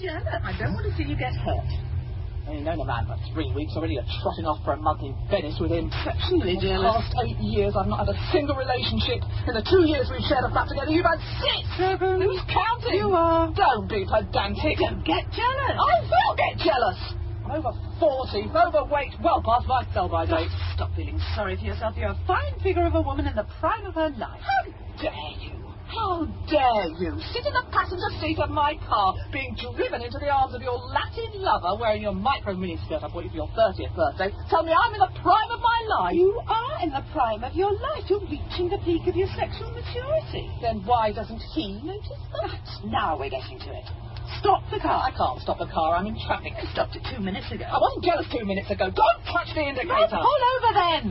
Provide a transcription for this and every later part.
Janet. I don't want to see you get hurt. I've known a man for 3 weeks already, trotting off for a month in Venice with him. Exceptionally In the jealous. past 8 years, I've not had a single relationship. In the 2 years we've shared a flat together, you've had 6! 7. Who's counting? You are. Don't be pedantic. Don't get jealous. I will get jealous. I'm over 40, overweight, well past my sell-by date. Stop feeling sorry for yourself. You're a fine figure of a woman in the prime of her life. How dare you? How dare you sit in the passenger seat of my car being driven into the arms of your Latin lover wearing your micro miniskirt I bought you for your 30th birthday? Tell me I'm in the prime of my life. You are in the prime of your life. You're reaching the peak of your sexual maturity. Then why doesn't he notice that? Now we're getting to it. Stop the car. I can't stop the car. I'm in traffic. I stopped it 2 minutes ago. I wasn't jealous 2 minutes ago. Don't touch the indicator. Well, pull over then.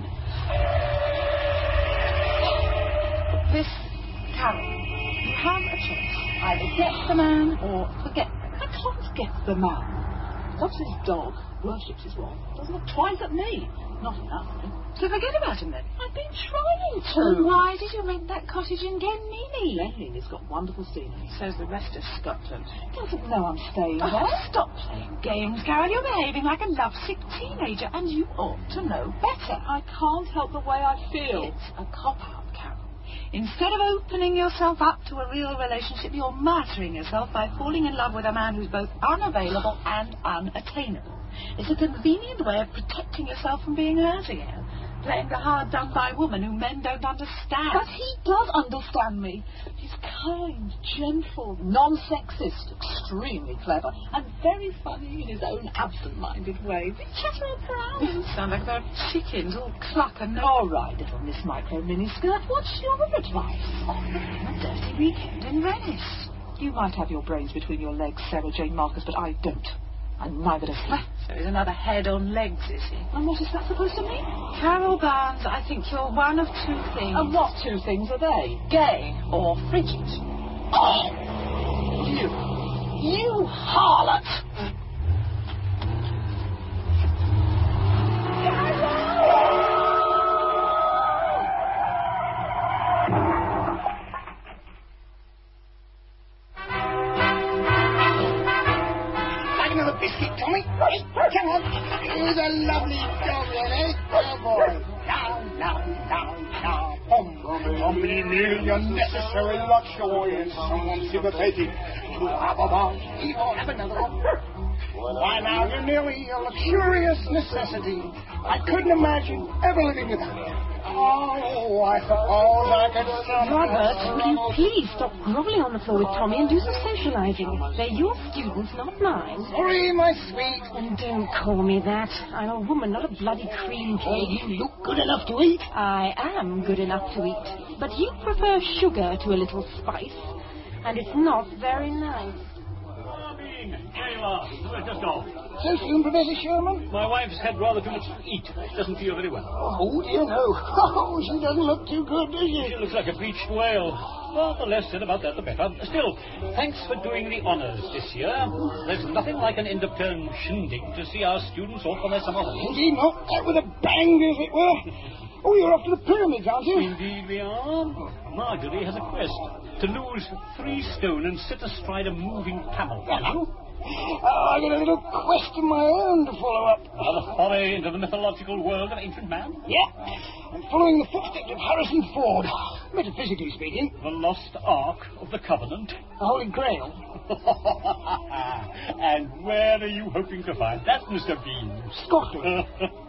This Carol, you have a choice. Either get the man or forget the man. I can't get the man. Loves his dog, worships his wife, doesn't look twice at me. Not enough, eh? So forget about him then. I've been trying to. Well, why did you rent that cottage in Glenmeany? Glenmeany's got wonderful scenery. So's the rest of Scotland. Doesn't know I'm staying Oh, there. stop playing games, Carol. You're behaving like a lovesick teenager, and you ought to know better. I can't help the way I feel. It's a cop-out, Carol. Instead of opening yourself up to a real relationship, you're martyring yourself by falling in love with a man who's both unavailable and unattainable. It's a convenient way of protecting yourself from being hurt again. Playing the hard-done-by woman who men don't understand. But he does understand me. He's kind, gentle, non-sexist, extremely clever, and very funny in his own absent-minded way. They chatter around. Sound like they're chickens, all cluck and no. All right, little Miss Micro Miniskirt, what's your advice? A dirty weekend in Venice. You might have your brains between your legs, Sarah Jane Marcus, but I don't. And neither does he. So he's another head on legs, is he? And what is that supposed to mean? Carol Barnes, I think you're one of two things. And what two things are they? Gay or frigid? Oh! You harlot! Biscuit, Tommy. Come on. Here's a lovely dog, eh? Oh, boy. Now. Tommy, merely unnecessary luxuriance. Someone sympathetic. You have a one. You won't have another one. Why, now, you're nearly a luxurious necessity. I couldn't imagine ever living without you. Oh, I suppose I could... Robert, will you please stop grovelling on the floor with Tommy and do some socializing? They're your students, not mine. Sorry, my sweet. And don't call me that. I'm a woman, not a bloody cream Oh, cake. you look good enough to eat. I am good enough to eat, but you prefer sugar to a little spice, and it's not very nice. Here you are. We're just off. So soon, Professor Sherman? My wife's had rather too much to eat. She doesn't feel very well. Oh, dear, no. Oh, she doesn't look too good, does She she? looks like a bleached whale. Well, the less said about that, the better. Still, thanks for doing the honours this year. There's nothing like an end-of-term shindig to see our students off on their summer holidays. Indeed not. That with a bang, as it were. Oh, you're off to the pyramids, aren't you? Indeed we are. Marjorie has a quest to lose 3 stone and sit astride a moving camel. Hello. Oh, I got a little quest of my own to follow up. Another foray into the mythological world of ancient man. Yeah. I'm following the footsteps of Harrison Ford. Metaphysically speaking. The lost Ark of the Covenant. The Holy Grail. And where are you hoping to find that, Mr. Bean? Scotland.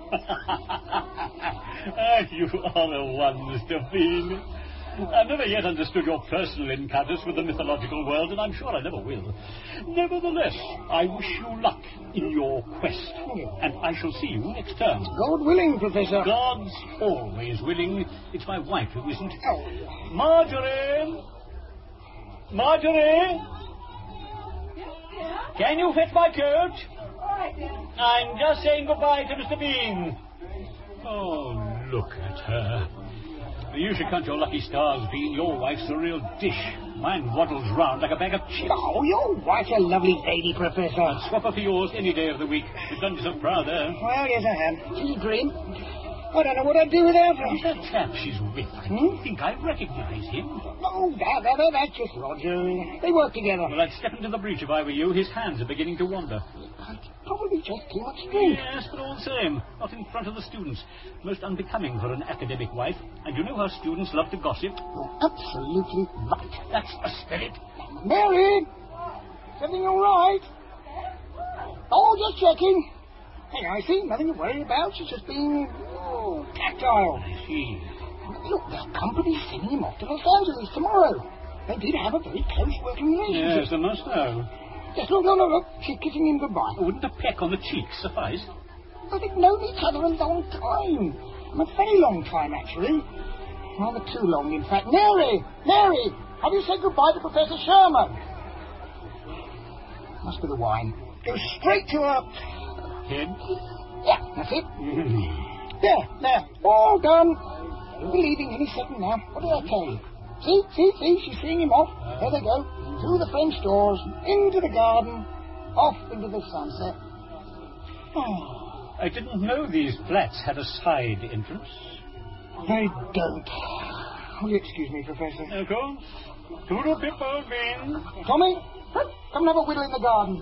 You are the one, Mr. Bean. I've never yet understood your personal encounters with the mythological world, and I'm sure I never will. Nevertheless, I wish you luck in your quest, and I shall see you next term. God willing, Professor. God's always willing. It's my wife who isn't. Oh. Marjorie! Marjorie! Can you fetch my coat? I'm just saying goodbye to Mr. Bean. Oh, look at her. You should count your lucky stars, Bean. Your wife's a real dish. Mine waddles round like a bag of chips. Oh, your wife's a lovely lady, Professor. I'd swap her for yours any day of the week. You've done me so proud there. Well, yes, I am. She's green. I don't know what I'd do without her. That chap she's with, I think I recognise him. Oh, that's just Roger. They work together. Well, I'd step into the breach if I were you. His hands are beginning to wander. Probably just too much drink. Yes, but all the same, not in front of the students. Most unbecoming for an academic wife. And you know how students love to gossip. You're absolutely right. That's the spirit. Mary! Is everything all right? Oh, just checking. Hey, I see. Nothing to worry about. She's just being tactile. I see. Look, their company's sending him off to Los Angeles tomorrow. They did have a very close working relationship. Yes, they must know. Yes, look. She's kissing him goodbye. Wouldn't a peck on the cheek suffice? Well, they've known each other a long time. A very long time, actually. Rather too long, in fact. Mary! Have you said goodbye to Professor Sherman? Must be the wine. Go straight to her Head? Yeah, that's it. There. All done. You'll be leaving any second now. What did I tell you? See? She's seeing him off. There they go. Through the French doors, into the garden, off into the sunset. I didn't know these flats had a side entrance. They don't. Will you excuse me, Professor? Of course. Toodle pipple bean. Tommy, come and have a whittle in the garden.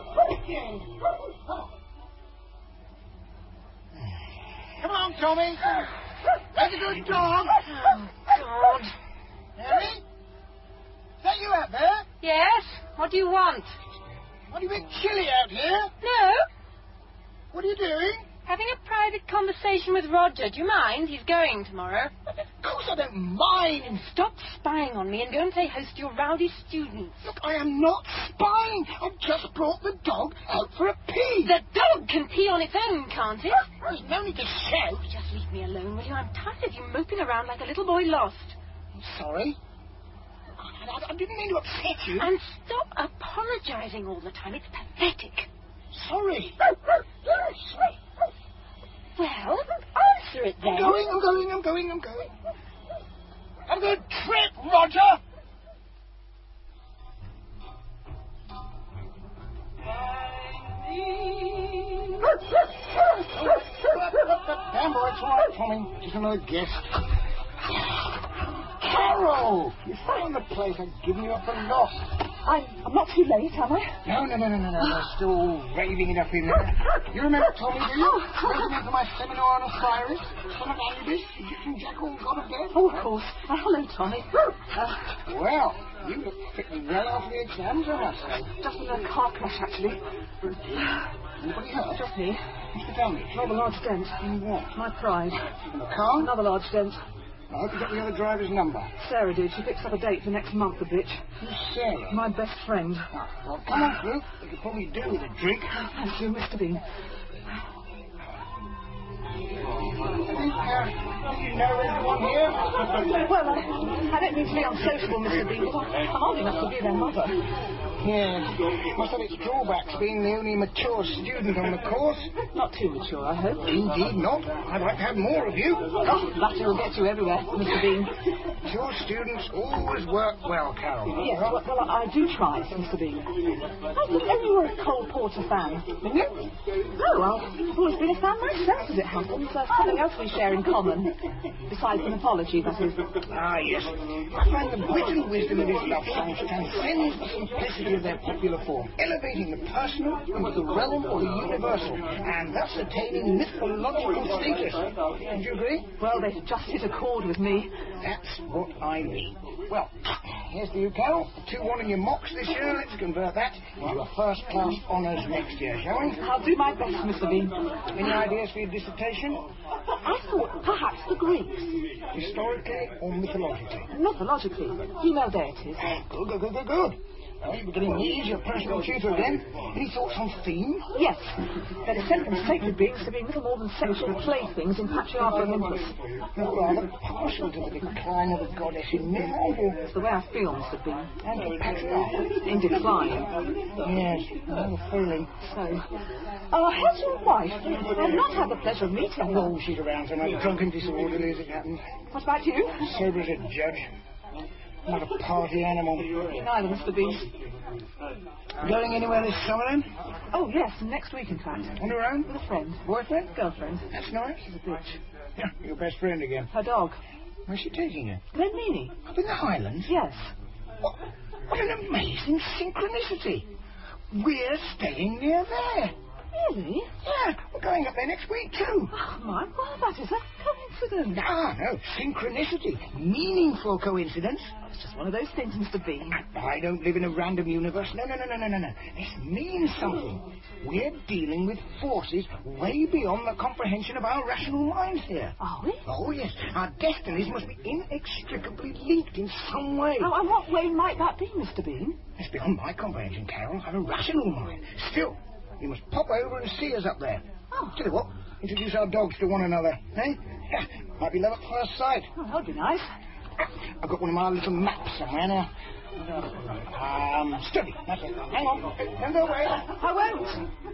Come on, Tommy. That's a good dog. Oh, God. Mary? Is that you out there? Yes? What do you want? What, a bit chilly out here? No? What are you doing? Having a private conversation with Roger. Do you mind? He's going tomorrow. Of course I don't mind. Stop spying on me and go and play host to your rowdy students. Look, I am not spying. I've just brought the dog out for a pee. The dog can pee on its own, can't it? There's no need to shout. Just leave me alone, will you? I'm tired of you moping around like a little boy lost. I'm sorry. I didn't mean to upset you. And stop apologising all the time. It's pathetic. Sorry. Well, answer it then. I'm going. Have a good trip, Roger. Damn, boy, it's all right, Tommy. Just another guest. Carol! You found the place. I've given you up for lost. I'm not too late, am I? No. They're still raving it up in there. You remember Tommy, do you? Waiting for my seminar on Osiris, son of Anubis, Egyptian jackal, god of death. Oh, of course. Hello, Tommy. Well, you look fit and well after the exams, I must say. Just in a car crash, actually. Anybody hurt? Just me. Mr. Talmadge. Rather large dent. In what? My pride. In the car? Another large dent. I hope you got the other driver's number. Sarah did. She fixed up a date for next month, the bitch. Who's Sarah? My best friend. Oh, well, come on, Ruth. You could probably do with a drink. Thank you, Mr. Bean. Do you know everyone here? Well, I don't mean to be unsociable, Mr. Bean, but I'm old enough to be their mother. Yes. Must have its drawbacks, being the only mature student on the course. Not too mature, I hope. Indeed not. I'd like to have more of you. Oh, that will get you everywhere, Mr. Bean. Mature students always work well, Carol. Yes, well, I do try, Mr. Bean. I didn't know you were a Cole Porter fan. Didn't you? Oh, well, I've always been a fan myself, as it happens. There's something else we share in common. Besides mythology, that is. Ah, yes. I find the wit and wisdom of his love songs transcends the simplicity of their popular form, elevating the personal into the realm of the universal, and thus attaining mythological status. Don't you agree? Well, they just hit a chord with me. That's what I mean. Well, here's to you, Carol. 2-1 in your mocks this year. Let's convert that into a first-class honours next year, shall we? I'll do my best, Mr. Bean. Any ideas for your dissertation? I thought perhaps the Greeks. Historically or mythologically? Mythologically. Female deities. Good. Well, you're beginning to use your personal tutor again. Any thoughts on theme? Yes. They're descended from sacred beings to being little more than sexual playthings in patriarchal Olympus. You're rather partial to the decline of the goddess in myth, aren't you? That's the way I feel, Mr. Bean. And to patriarchal. In decline. Yes, I have a feeling. So, how's your wife? I've not had the pleasure of meeting her. Oh, she's around tonight, drunk and disorderly as it happens. What about you? Sober as a judge. Not a party animal. Neither, Mr. Bean. Going anywhere this summer then? Oh, yes, next week, in fact. On her own? With a friend. Boyfriend? Girlfriend. That's nice. She's a bitch. Yeah, your best friend again. Her dog. Where's she taking her? Glenmeany. Up in the Highlands? Yes. What an amazing synchronicity. We're staying near there. Really? Yeah, we're going up there next week, too. Oh, my word, that is a coincidence. No, synchronicity. Meaningful coincidence. It's just one of those things, Mr. Bean. I don't live in a random universe. No. This means something. We're dealing with forces way beyond the comprehension of our rational minds here. Are we? Oh, yes. Our destinies must be inextricably linked in some way. Oh, and what way might that be, Mr. Bean? It's beyond my comprehension, Carol. I have a rational mind. Still, you must pop over and see us up there. Oh. Tell you what, introduce our dogs to one another, eh? Yeah, might be love at first sight. Oh, that would be nice. I've got one of my little maps somewhere now. Steady. That's it. Hang on. Don't go away. I won't.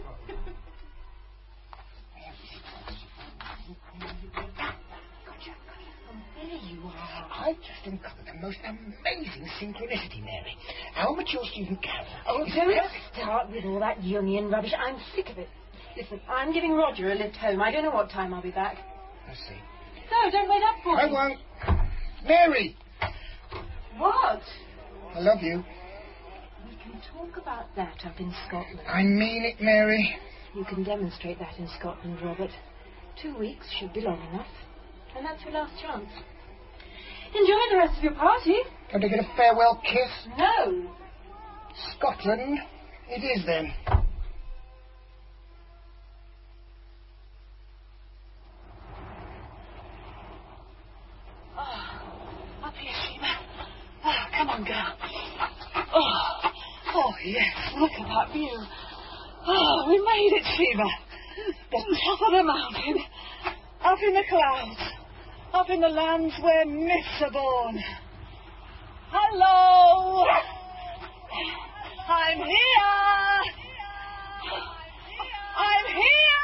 There you are. I've just uncovered the most amazing synchronicity, Mary. Our mature student Carol. Oh, Don't start with all that Jungian rubbish. I'm sick of it. Listen, I'm giving Roger a lift home. I don't know what time I'll be back. I see. No, don't wait up for me. I won't. Mary! What? I love you. We can talk about that up in Scotland. I mean it, Mary. You can demonstrate that in Scotland, Robert. 2 weeks should be long enough. And that's your last chance. Enjoy the rest of your party. Going to get a farewell kiss? No. Scotland, it is then. Up here, Sheba. Oh, come on, girl. Oh, yes, look at that view. Oh, we made it, Sheba. The top of the mountain. Up in the clouds. Up in the lands where myths are born. Hello! I'm here! I'm here!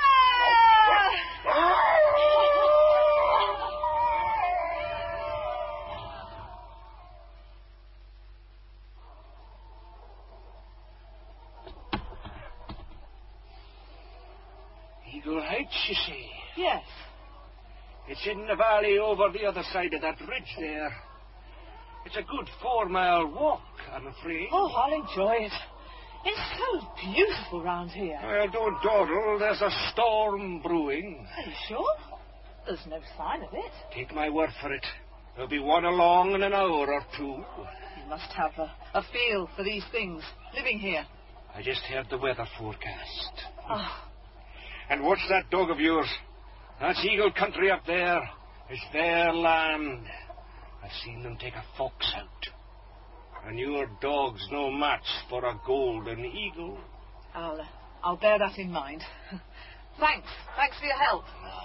Eagle Heights, you see. Yes. It's in the valley over the other side of that ridge there. It's a good 4-mile walk, I'm afraid. Oh, I'll enjoy it. It's so beautiful round here. Well, don't dawdle. There's a storm brewing. Are you sure? There's no sign of it. Take my word for it. There'll be one along in an hour or two. You must have a feel for these things, living here. I just heard the weather forecast. Oh, And what's that dog of yours? That's Eagle Country up there. It's their land. I've seen them take a fox out. And your dog's no match for a golden eagle. I'll bear that in mind. Thanks for your help.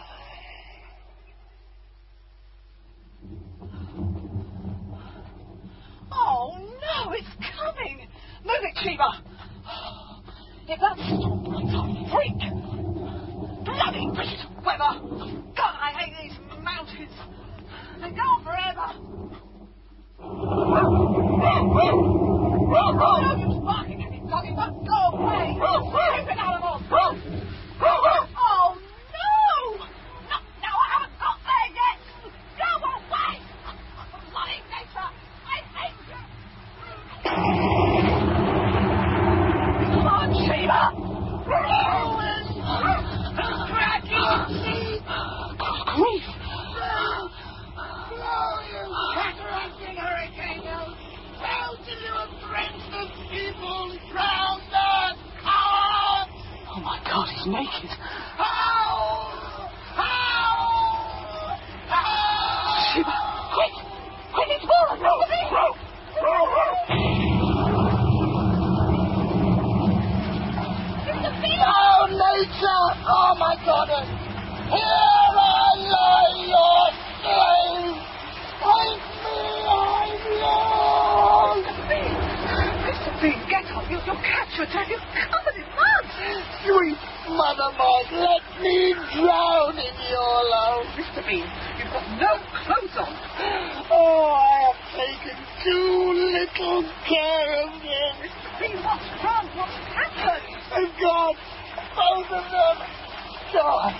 Oh no, it's coming! Move it, Sheba! If that storm brings a freak! Bloody beast of weather! God, I hate these mountains! They go on forever! No use barking at me, doggy, but go away! Stupid animals! Oh no! No, I haven't got there yet! Go away! Bloody nature! I hate you! Come on, Sheba! Grief! Blow, you cataracting hurricane! Blow till you have drenched the people, drowned the cowards! Oh my God, he's naked. Howl! Howl! Howl! Sheba, quick, it's falling over me! Oh, nature! Oh, my goddess! Here I lie, your slave! Take me, I'm yours! Mr. Bean, get up. You'll catch yourself. You're covered in mud. Sweet mother mine, let me drown in your love! Mr. Bean, you've got no clothes on. Oh, I have taken too little care of them! Mr. Bean, what's wrong? What's happened? They've gone Both of them. God.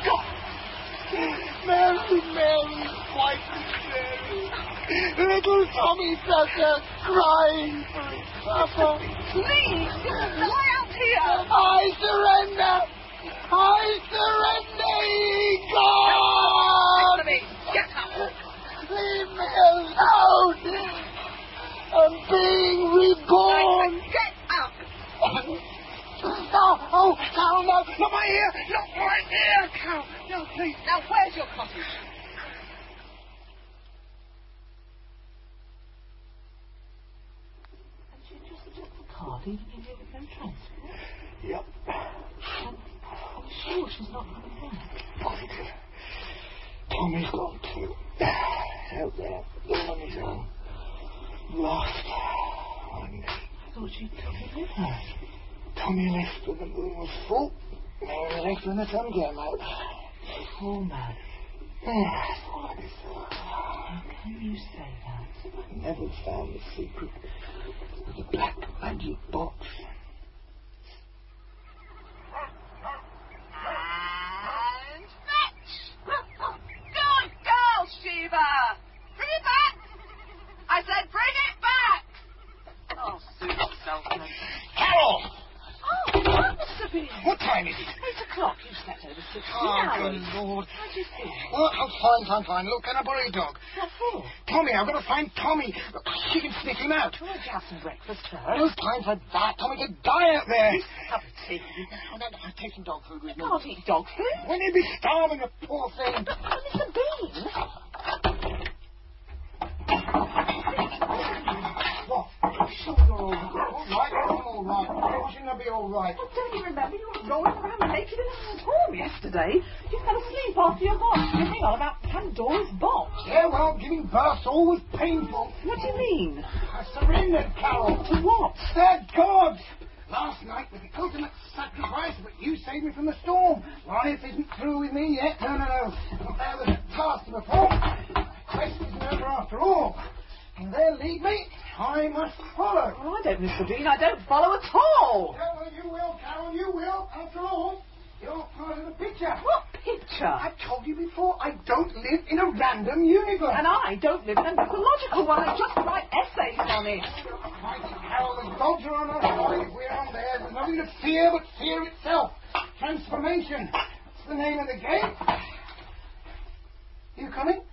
Mary, white Mary. Little Tommy Tucker crying for his papa. Please, lie out here. I surrender. God. Listen to me. Get up. Leave me alone. I'm being reborn. Get up. Oh, Carol, no, not my ear. Not my ear, Carol. No, please. Now, where's your cottage? And you just took the car, leaving him here with no transport? Yep. And I'm sure she's not coming back. Positive. Tommy's gone too. Out there, all on his own. Lost. One day. I thought she took him with her. Tommy left when the moon was full. Mary left when the sun came out. Poor man. That's what I thought. How can you say that? I never found the secret of the black magic box. And fetch! Good girl, Sheba! Bring it back! I said bring it back! Oh, suit yourself, then. Carol! Oh, Mr. Bean. What time is it? 8 o'clock. You've slept over 16 Oh, hours. good Lord. How do you feel? Oh, I'm fine. Look, can I borrow your dog? What for? Tommy, I've got to find Tommy. She can sniff him out. Why don't you have some breakfast first? No time for that. Tommy could die out there. Cup of tea. No, I'll take some dog food with me. You can't eat dog food. When he'd be starving, the poor thing. Mr. Bean. What? Sure you're all right. I'm all right. Why shouldn't I be all right? Well, don't you remember you were rolling around naked in a storm yesterday? You fell asleep after your box. You're thinking all about Pandora's box. Yeah, well, giving birth's always painful. What do you mean? I surrendered, Carol. To what? Thank God. Last night was the ultimate sacrifice, but you saved me from the storm. Life isn't through with me yet. No. There was a task to perform. The quest isn't over after all. And they'll lead me. I must follow. Well, I don't, Mr. Bean. I don't follow at all. Yeah, well, you will, Carol, you will. After all, you're part of the picture. What picture? I told you before, I don't live in a random universe. And I don't live in a mythological one. I just write essays on it. Mighty Carol, the gods are on our side. We're on theirs. There's nothing to fear but fear itself. Transformation. That's the name of the game. You coming?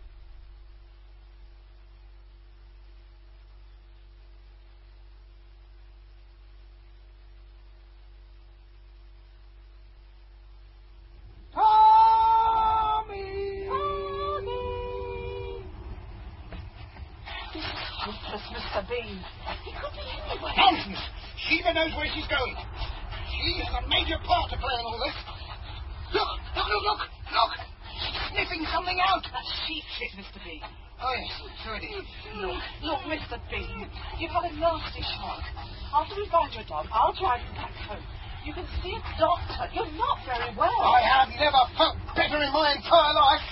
Mr. Bean. He could be anywhere. Nonsense! Sheba knows where she's going. She has a major part to play in all this. Look! She's sniffing something out. That's sheep shit, Mr. Bean. Oh, yes, so it is. Look, Mr. Bean. You've had a nasty shock. After we find your dog, I'll drive you back home. You can see a doctor. You're not very well. I have never felt better in my entire life.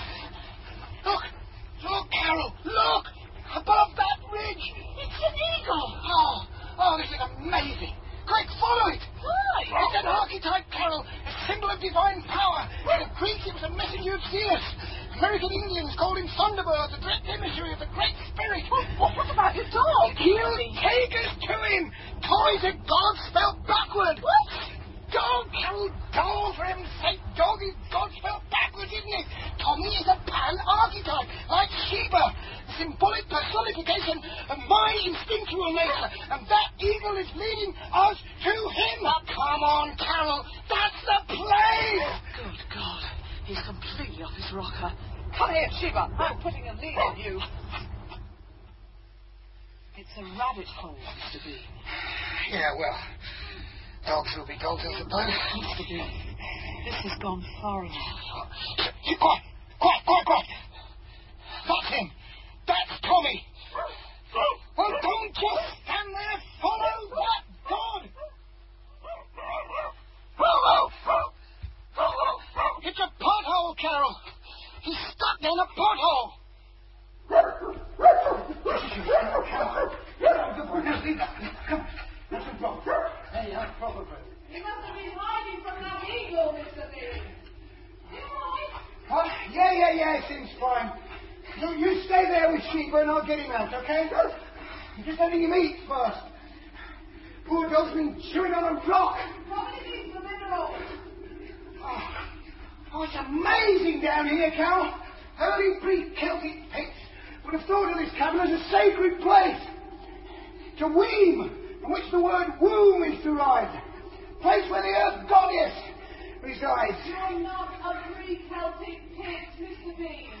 Look, Carol, look! Above that ridge. It's an eagle. Oh, this is amazing. Quick, follow it. Why? It's an archetype, Carol, a symbol of divine power. In the Greek, it was a messenger of Zeus. American Indians called him Thunderbird, the direct emissary of the Great Spirit. What about your dog? He'll take us to him. Tommy's a god spelled backward. What? Dog, Carol, dog, for heaven's sake. Dog is God spelled backwards, isn't it? Tommy is a pan-archetype, like Sheba, the symbolic personification of my instinctual nature, and that eagle is leading us to him. Come on, Carol, that's the play. Good God. He's completely off his rocker. Come here, Sheba. I'm putting a lead on you. It's a rabbit hole, Mr. Bean. Yeah, well, dogs will be dogs, I suppose. Mr. Bean, this has gone far enough. Quiet. That's him. That's Tommy. Well, don't just stand there. Follow that god. It's a pothole, Carol. He's stuck down a pothole. Come on. That's a problem. Hey, that's proper. He must have been hiding from that eagle. fine. You stay there with Sheba and I'll get him out, okay? I'm just letting him eat first. Poor dog's been chewing on a rock. Somebody needs the mineral. Oh, it's amazing down here, Carol. Early pre-Celtic Picts would have thought of this cabin as a sacred place. It's a weem, from which the word womb is derived. Place where the earth goddess resides. You're not a pre-Celtic Pict, Mr. Bean.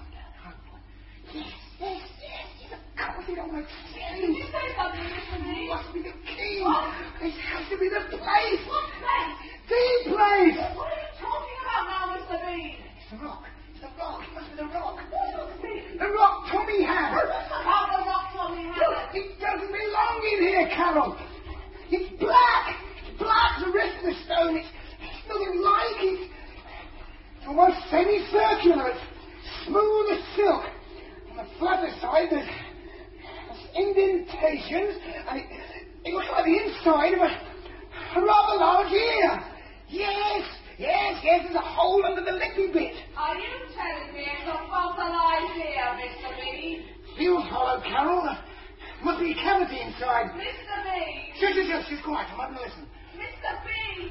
Yes. Of course, it all makes sense. Did you say something, Mr. Bean? It must be the key. What? This has to be the place. What place? The place. What are you talking about now, Mr. Bean? It's the rock. It's the rock. It must be the rock. What? The rock Tommy had. How the rock Tommy had? It doesn't belong in here, Carol. It's black. It's black as the rest of the stone. It's nothing like it. It's almost semicircular. It's smooth as silk. On the flatter side, there's indentations, and it looks like the inside of a rather large ear. Yes, there's a hole under the lippy bit. Are you telling me it's a fossilized ear, Mr. Bean? Feels hollow, Carol. Must be a cavity inside. Mr. Bean! Shush, she's quiet. I'm having a listen. Mr. Bean!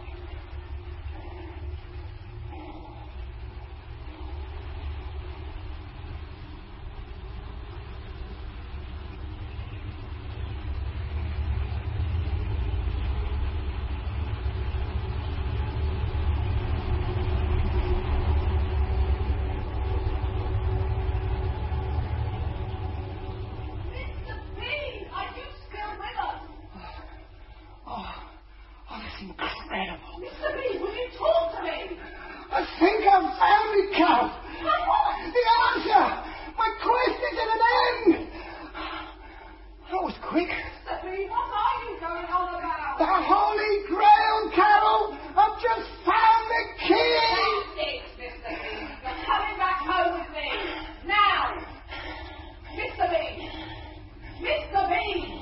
Incredible. Mr. Bean, will you talk to me? I think I've found it, Carol. The answer! My quest is at an end! That was quick. Mr. Bean, what are you going on about? The Holy Grail, Carol! I've just found the key! That's it, Mr. Bean. You're coming back home with me. Now! Mr. Bean! Mr. Bean!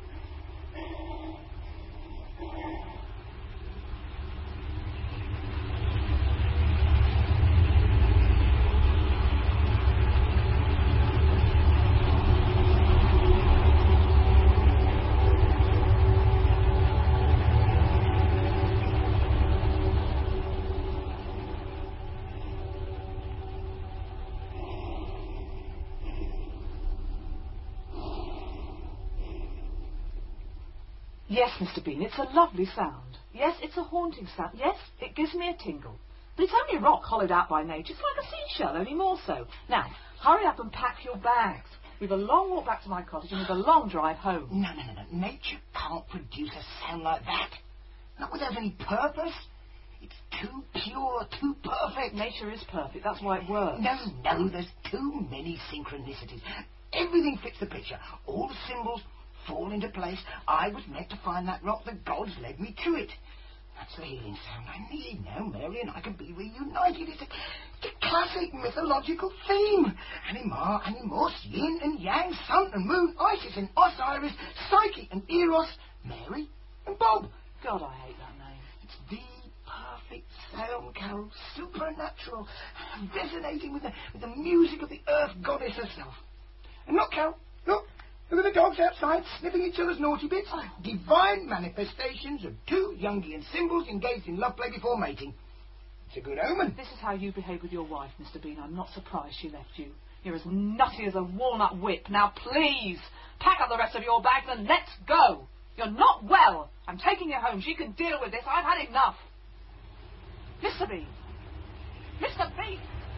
Yes, Mr. Bean, it's a lovely sound. Yes, it's a haunting sound. Yes, it gives me a tingle. But it's only a rock hollowed out by nature. It's like a seashell, only more so. Now, hurry up and pack your bags. We've a long walk back to my cottage and we've a long drive home. No. Nature can't produce a sound like that. Not without any purpose. It's too pure, too perfect. Nature is perfect. That's why it works. No, there's too many synchronicities. Everything fits the picture. All the symbols fall into place. I was meant to find that rock. The gods led me to it. That's the healing sound I need now. Mary and I can be reunited. It's a classic mythological theme. Anima, Animus, Yin and Yang, Sun and Moon, Isis and Osiris, Psyche and Eros, Mary and Bob. God, I hate that name. It's the perfect sound, Carol. Supernatural. Resonating with the music of the earth goddess herself. And look, Carol, look. Look at the dogs outside, sniffing each other's naughty bits. Divine manifestations of two Jungian symbols engaged in love play before mating. It's a good omen. This is how you behave with your wife, Mr. Bean. I'm not surprised she left you. You're as nutty as a walnut whip. Now, please, pack up the rest of your bags and let's go. You're not well. I'm taking you home. She can deal with this. I've had enough. Mr. Bean. Mr. Bean.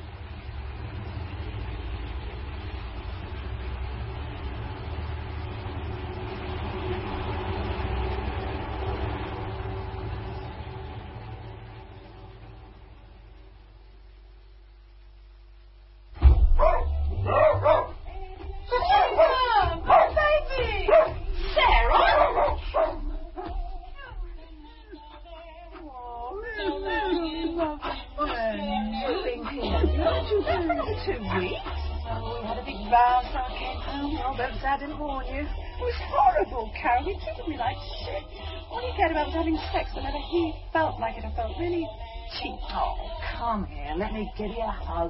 I didn't warn you. It was horrible, Carol. He treated me like shit. All he cared about was having sex whenever he felt like it. I felt really cheek. Oh, come here. Let me give you a hug.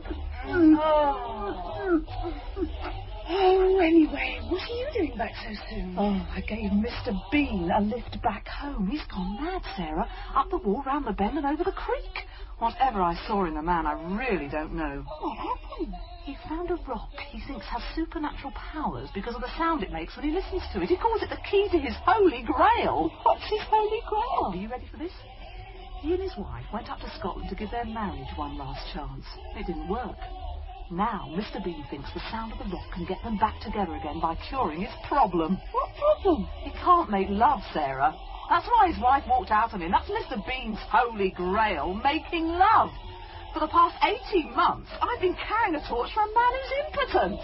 Oh, anyway, what are you doing back so soon? Oh, I gave Mr. Bean a lift back home. He's gone mad, Sarah. Up the wall, round the bend and over the creek. Whatever I saw in the man, I really don't know. What happened? He found a rock he thinks has supernatural powers because of the sound it makes when he listens to it. He calls it the key to his Holy Grail. What's his Holy Grail? Are you ready for this? He and his wife went up to Scotland to give their marriage one last chance. It didn't work. Now, Mr. Bean thinks the sound of the rock can get them back together again by curing his problem. What problem? He can't make love, Sarah. That's why his wife walked out on him. That's Mr. Bean's Holy Grail, making love. For the past 18 months, I've been carrying a torch for a man who's impotent.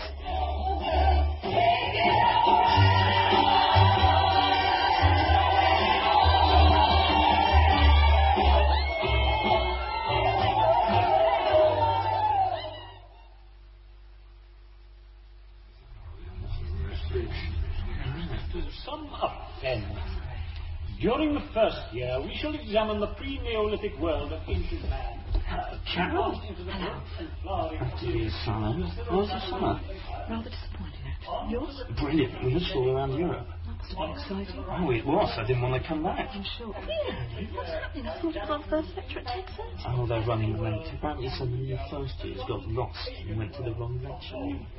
Sum up, then. During the first year, we shall examine the pre-Neolithic world of ancient man. Carol? Dear son, how's the summer? Rather disappointing, actually. Yours? Brilliant. We just all around Europe. That must have been exciting. Oh, it was. I didn't want to come back. I'm sure. Really? What's happening? I thought it was our first lecture at 10:30. Oh, they're running late. Apparently some of the first years got lost and went to the wrong lecture.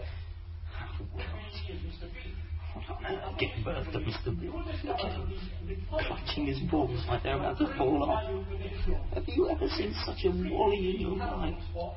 Give birth to Mr. Bean. Look at him, clutching his balls like they're about to fall off. Have you ever seen such a wally in your life?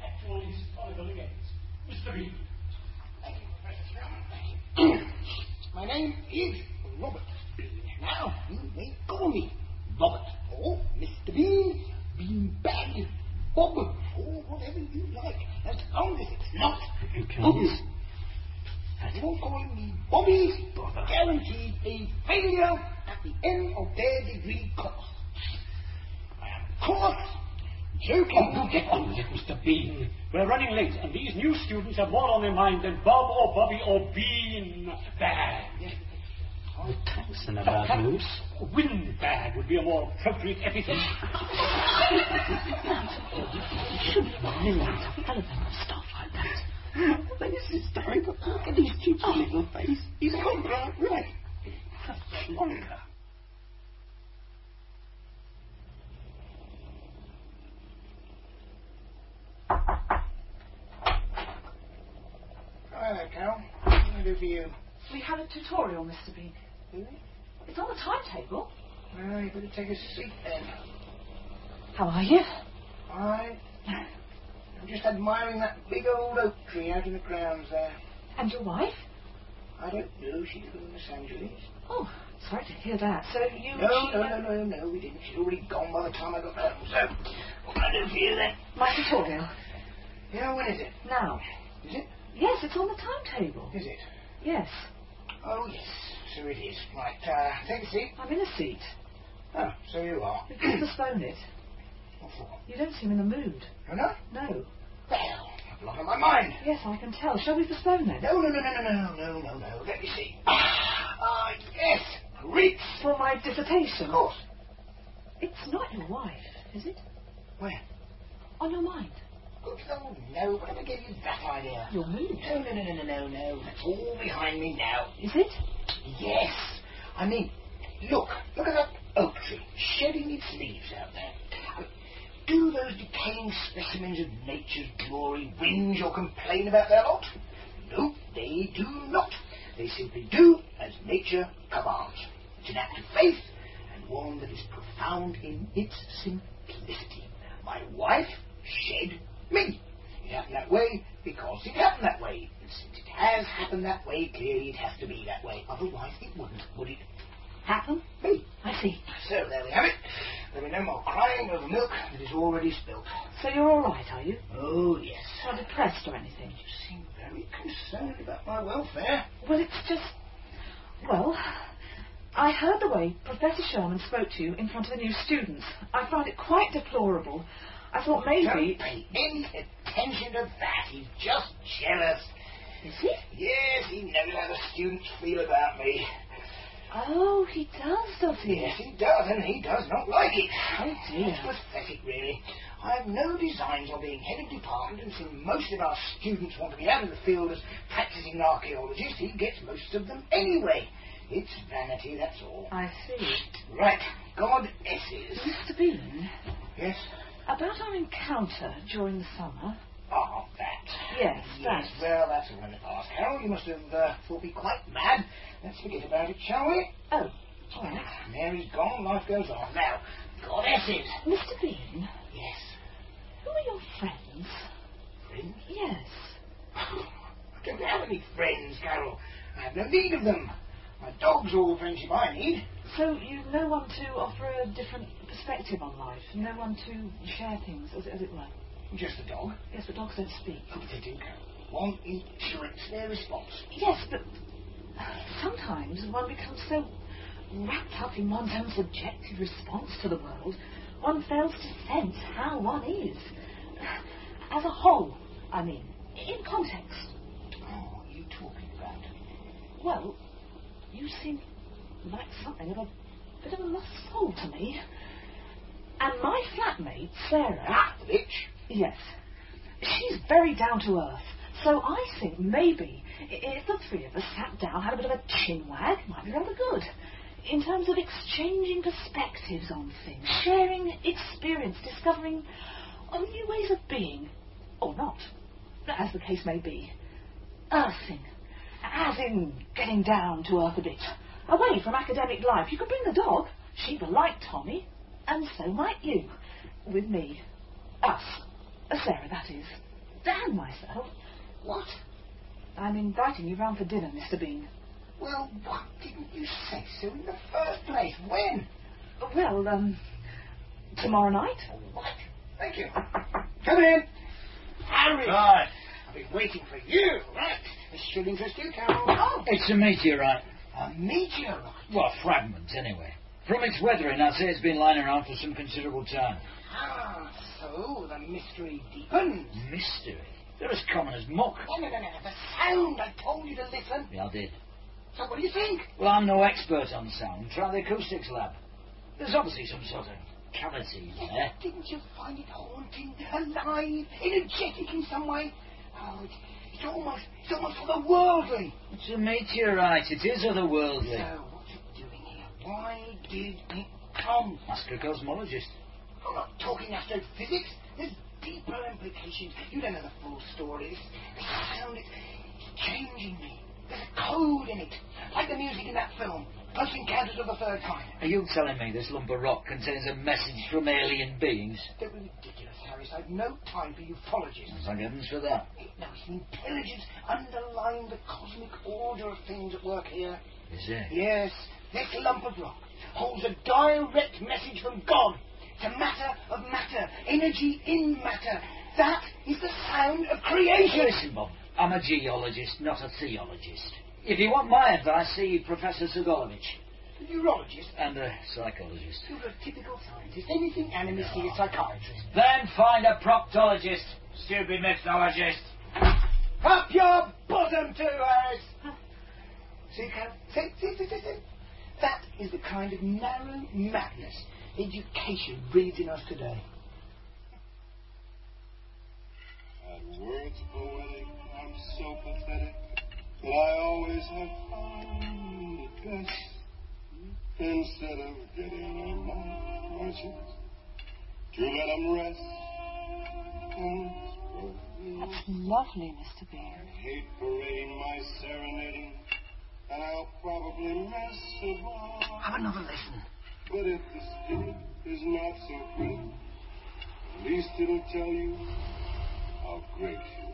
My name is Robert Bean. Now, you may call me Robert, or Mr. Bean, Beanbag, Bob, or whatever you like, as long as it's not Bobby. Anyone calling me Bobby guaranteed a failure at the end of their degree course. I am, of course, joking. Oh, get on with it, Mr. Bean. We're running late, and these new students have more on their mind than Bob or Bobby or Bean Bag. The tanks and about moves. Windbag would be a more appropriate epithet. You shouldn't be running around a elephant and stuff like that. But this is hysterical. Look at his cute little face. He's gone right. Plonker. Hi there, Carol. What can I do for you? We had a tutorial, Mr. Bean. Really? It's on the timetable. Well, you better take a seat then. How are you? I'm just admiring that big old oak tree out in the grounds there. And your wife? I don't know. She's in Los Angeles. Oh, sorry to hear that. So you... No, we didn't. She's already gone by the time I got home. So, what can I do for you then? My tutorial. Yeah, when is it? Now. Is it? Yes, it's on the timetable. Is it? Yes. Oh, yes. So it is. Right, take a seat. I'm in a seat. Oh, so you are. We can postpone it. What for? You don't seem in the mood. Oh, no? No. Well, I've lost my mind. Yes, I can tell. Shall we postpone it? No. Let me see. Yes. Greek. For my dissertation? Of course. It's not your wife, is it? Where? On your mind. Oh, no. Whatever gave you that idea? Your mood. No. That's all behind me now. Is it? Yes. I mean, look at that oak tree, shedding its leaves out there. Do those decaying specimens of nature's glory whinge or complain about their lot? No, they do not. They simply do as nature commands. It's an act of faith, and one that is profound in its simplicity. My wife shed me. It happened that way because it happened that way. And since it has happened that way, clearly it has to be that way. Otherwise it wouldn't, would it? Happen? Me. I see. So there we have it. There'll be no more crying over milk that is already spilt. So you're all right, are you? Oh, yes. Not depressed or anything? You seem very concerned about my welfare. Well, it's just... Well, I heard the way Professor Sherman spoke to you in front of the new students. I found it quite deplorable. I thought maybe... Don't pay any attention to that. He's just jealous. Is he? Yes, he knows how the students feel about me. Oh, he does he? Yes, he does, and he does not like it. Oh, dear. It's pathetic, really. I time, no designs are being head of department, and since most of our students want to be out of the field as practising archaeologists, he gets most of them anyway. It's vanity, that's all. I see. Right, goddesses. Mr. Bean? Yes? About our encounter during the summer. Oh, that. Yes, that. Well, that's all in the past, Carol. You must have thought me quite mad. Let's forget about it, shall we? Oh, all right. Mary's gone, life goes on. Now, goddesses. Mr. Bean? Yes. Who are your friends? Friends? Yes. I don't have any friends, Carol. I have no need of them. My dog's all the friendship I need. So you've no one to offer a different perspective on life? No one to share things, as it were? Just the dog. Yes, but dogs don't speak. But they do, Carol. One insurance their response. Yes, but sometimes one becomes so wrapped up in one's own subjective response to the world, one fails to sense how one is. As a whole, I mean, in context. Oh, what are you talking about? Well, you seem like something of a bit of a lost soul to me. And my flatmate, Sarah... Ah, the bitch. Yes. She's very down to earth. So I think maybe if the three of us sat down, had a bit of a chinwag, it might be rather good. In terms of exchanging perspectives on things, sharing experience, discovering new ways of being. Or not, as the case may be. Earthing. As in getting down to earth a bit. Away from academic life. You could bring the dog. She will like Tommy. And so might you. With me. Us. Sarah, that is. And myself. What? I'm inviting you round for dinner, Mr. Bean. Well, why didn't you say so in the first place? When? Well, tomorrow night. What? Thank you. Come in. Harry. Right. I've been waiting for you. Right. This should interest you, Carol. Oh, It's a meteorite. a meteorite. Well, fragment, anyway. From its weathering, I'd say it's been lying around for some considerable time. Ah, so the mystery deepens. Mystery? They're as common as muck. No. The sound. I told you to listen. Yeah, I did. So what do you think? Well, I'm no expert on sound. Try the acoustics lab. There's obviously some sort of cavity in there. Didn't you find it haunting, alive, energetic in some way? Oh, it's almost otherworldly. It's a meteorite. It is otherworldly. So, what's it doing here? Why did it come? Ask a cosmologist. I'm not talking astrophysics. There's deeper implications. You don't know the full story. This sound, it's changing me. There's a code in it. Like the music in that film, Close Encounters of the Third Kind. Are you telling me this lump of rock contains a message from alien beings? Don't be ridiculous, Harris. I've no time for ufologists. Thank heavens for that. No, it's an intelligence underlying the cosmic order of things at work here. Is it? Yes, this lump of rock holds a direct message from God. It's a matter of matter, energy in matter. That is the sound of creation. Listen, Bob, I'm a geologist, not a theologist. If you want my advice, see Professor Sugolovich. A neurologist. And a psychologist. You're a typical scientist. Anything animistic, a psychiatrist. Then find a proctologist, stupid mythologist. Up your bottom too, Harris. See, Carol? See? That is the kind of narrow madness education breeds in us today. At words poetic, I'm so pathetic that I always have found it best, instead of getting on my merchants, to let them rest. That's lovely, Mr. Bean. I hate parading my serenading, and I'll probably mess about. Have another listen. But if the spirit is not so pretty, at least it'll tell you how great you are.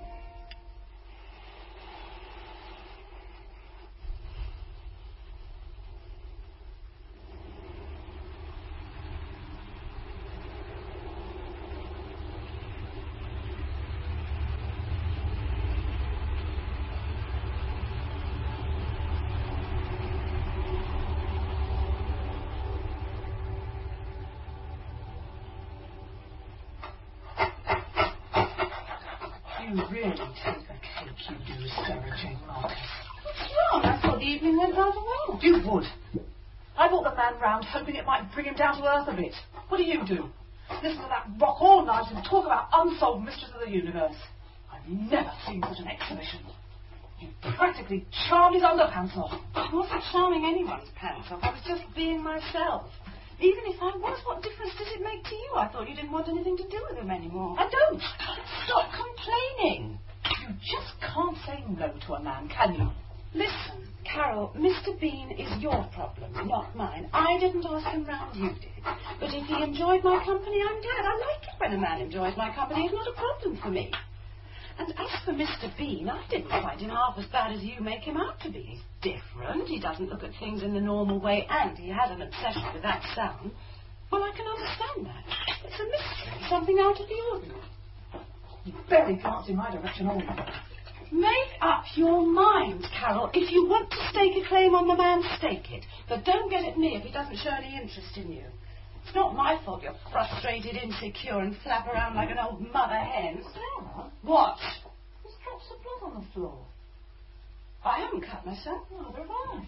You really take the cake, you do, Sarah Jane Marcus. What's wrong? I thought the evening went rather well. You would. I brought the man round hoping it might bring him down to earth a bit. What do you do? Listen to that rock all night and talk about unsolved mysteries of the universe. I've never seen such an exhibition. You practically charmed his underpants off. I wasn't charming anyone's pants off. I was just being myself. Even if I was, what difference does it make to you? I thought you didn't want anything to do with him anymore. I don't. Stop complaining. You just can't say no to a man, can you? Listen, Carol, Mr. Bean is your problem, not mine. I didn't ask him round, you did. But if he enjoyed my company, I'm glad. I like it when a man enjoys my company. It's not a problem for me. And as for Mr. Bean, I didn't find him half as bad as you make him out to be. He's different, he doesn't look at things in the normal way, and he has an obsession with that sound. Well, I can understand that. It's a mystery, something out of the ordinary. You barely glanced in my direction, all you. Make up your mind, Carol. If you want to stake a claim on the man, stake it. But don't get at me if he doesn't show any interest in you. It's not my fault you're frustrated, insecure, and flap around like an old mother hen. Sarah? What? There's drops of blood on the floor. I haven't cut myself. Neither have I.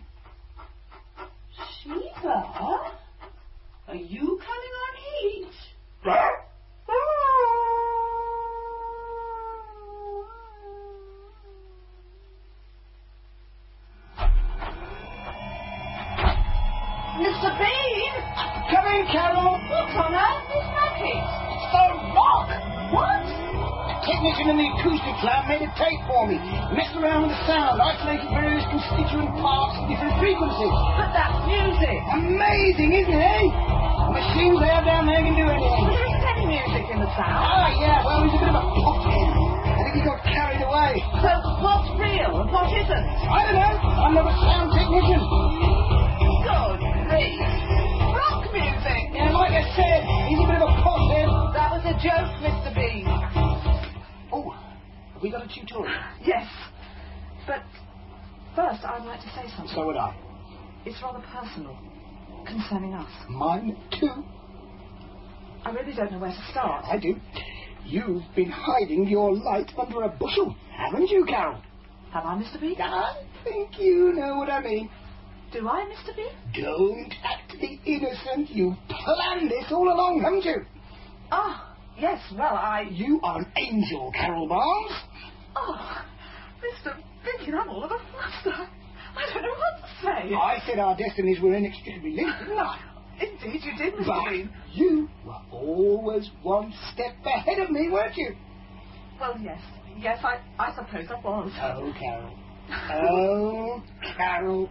Sheba? Are you coming on heat? Mr. Bean! Come in, Carol. What on earth is racket? It's the rock. What? The technician in the acoustic lab made a tape for me. Messed around with the sound, isolated various constituent parts and different frequencies. But that's music. Amazing, isn't it, eh? The machines they have down there can do anything. There isn't any music in the sound. Ah, yeah, well, he's a bit of a pothead. I think he got carried away. So what's real and what isn't? I don't know. I'm not a sound technician. Good grief. Rock music. Yeah, like I said, he's a bit of a pothead. That was a joke, Mr. Bean. Oh, have we got a tutorial? Yes. But first, I'd like to say something. So would I. It's rather personal, concerning us. Mine too. I really don't know where to start. I do. You've been hiding your light under a bushel, haven't you, Carol? Have I, Mr. Bean? I think you know what I mean. Do I, Mr. Bean? Don't act the innocent. You've planned this all along, haven't you? Ah, yes, well, You are an angel, Carol Barnes. Oh, Mr. Bean, I'm all of a fluster. I don't know what to say. I said our destinies were inextricably linked, didn't I? Indeed you did, Mr. But Bean. you were always one step ahead of me, weren't you? Well, yes. Yes, I suppose I was. Oh, Carol. Oh, Carol.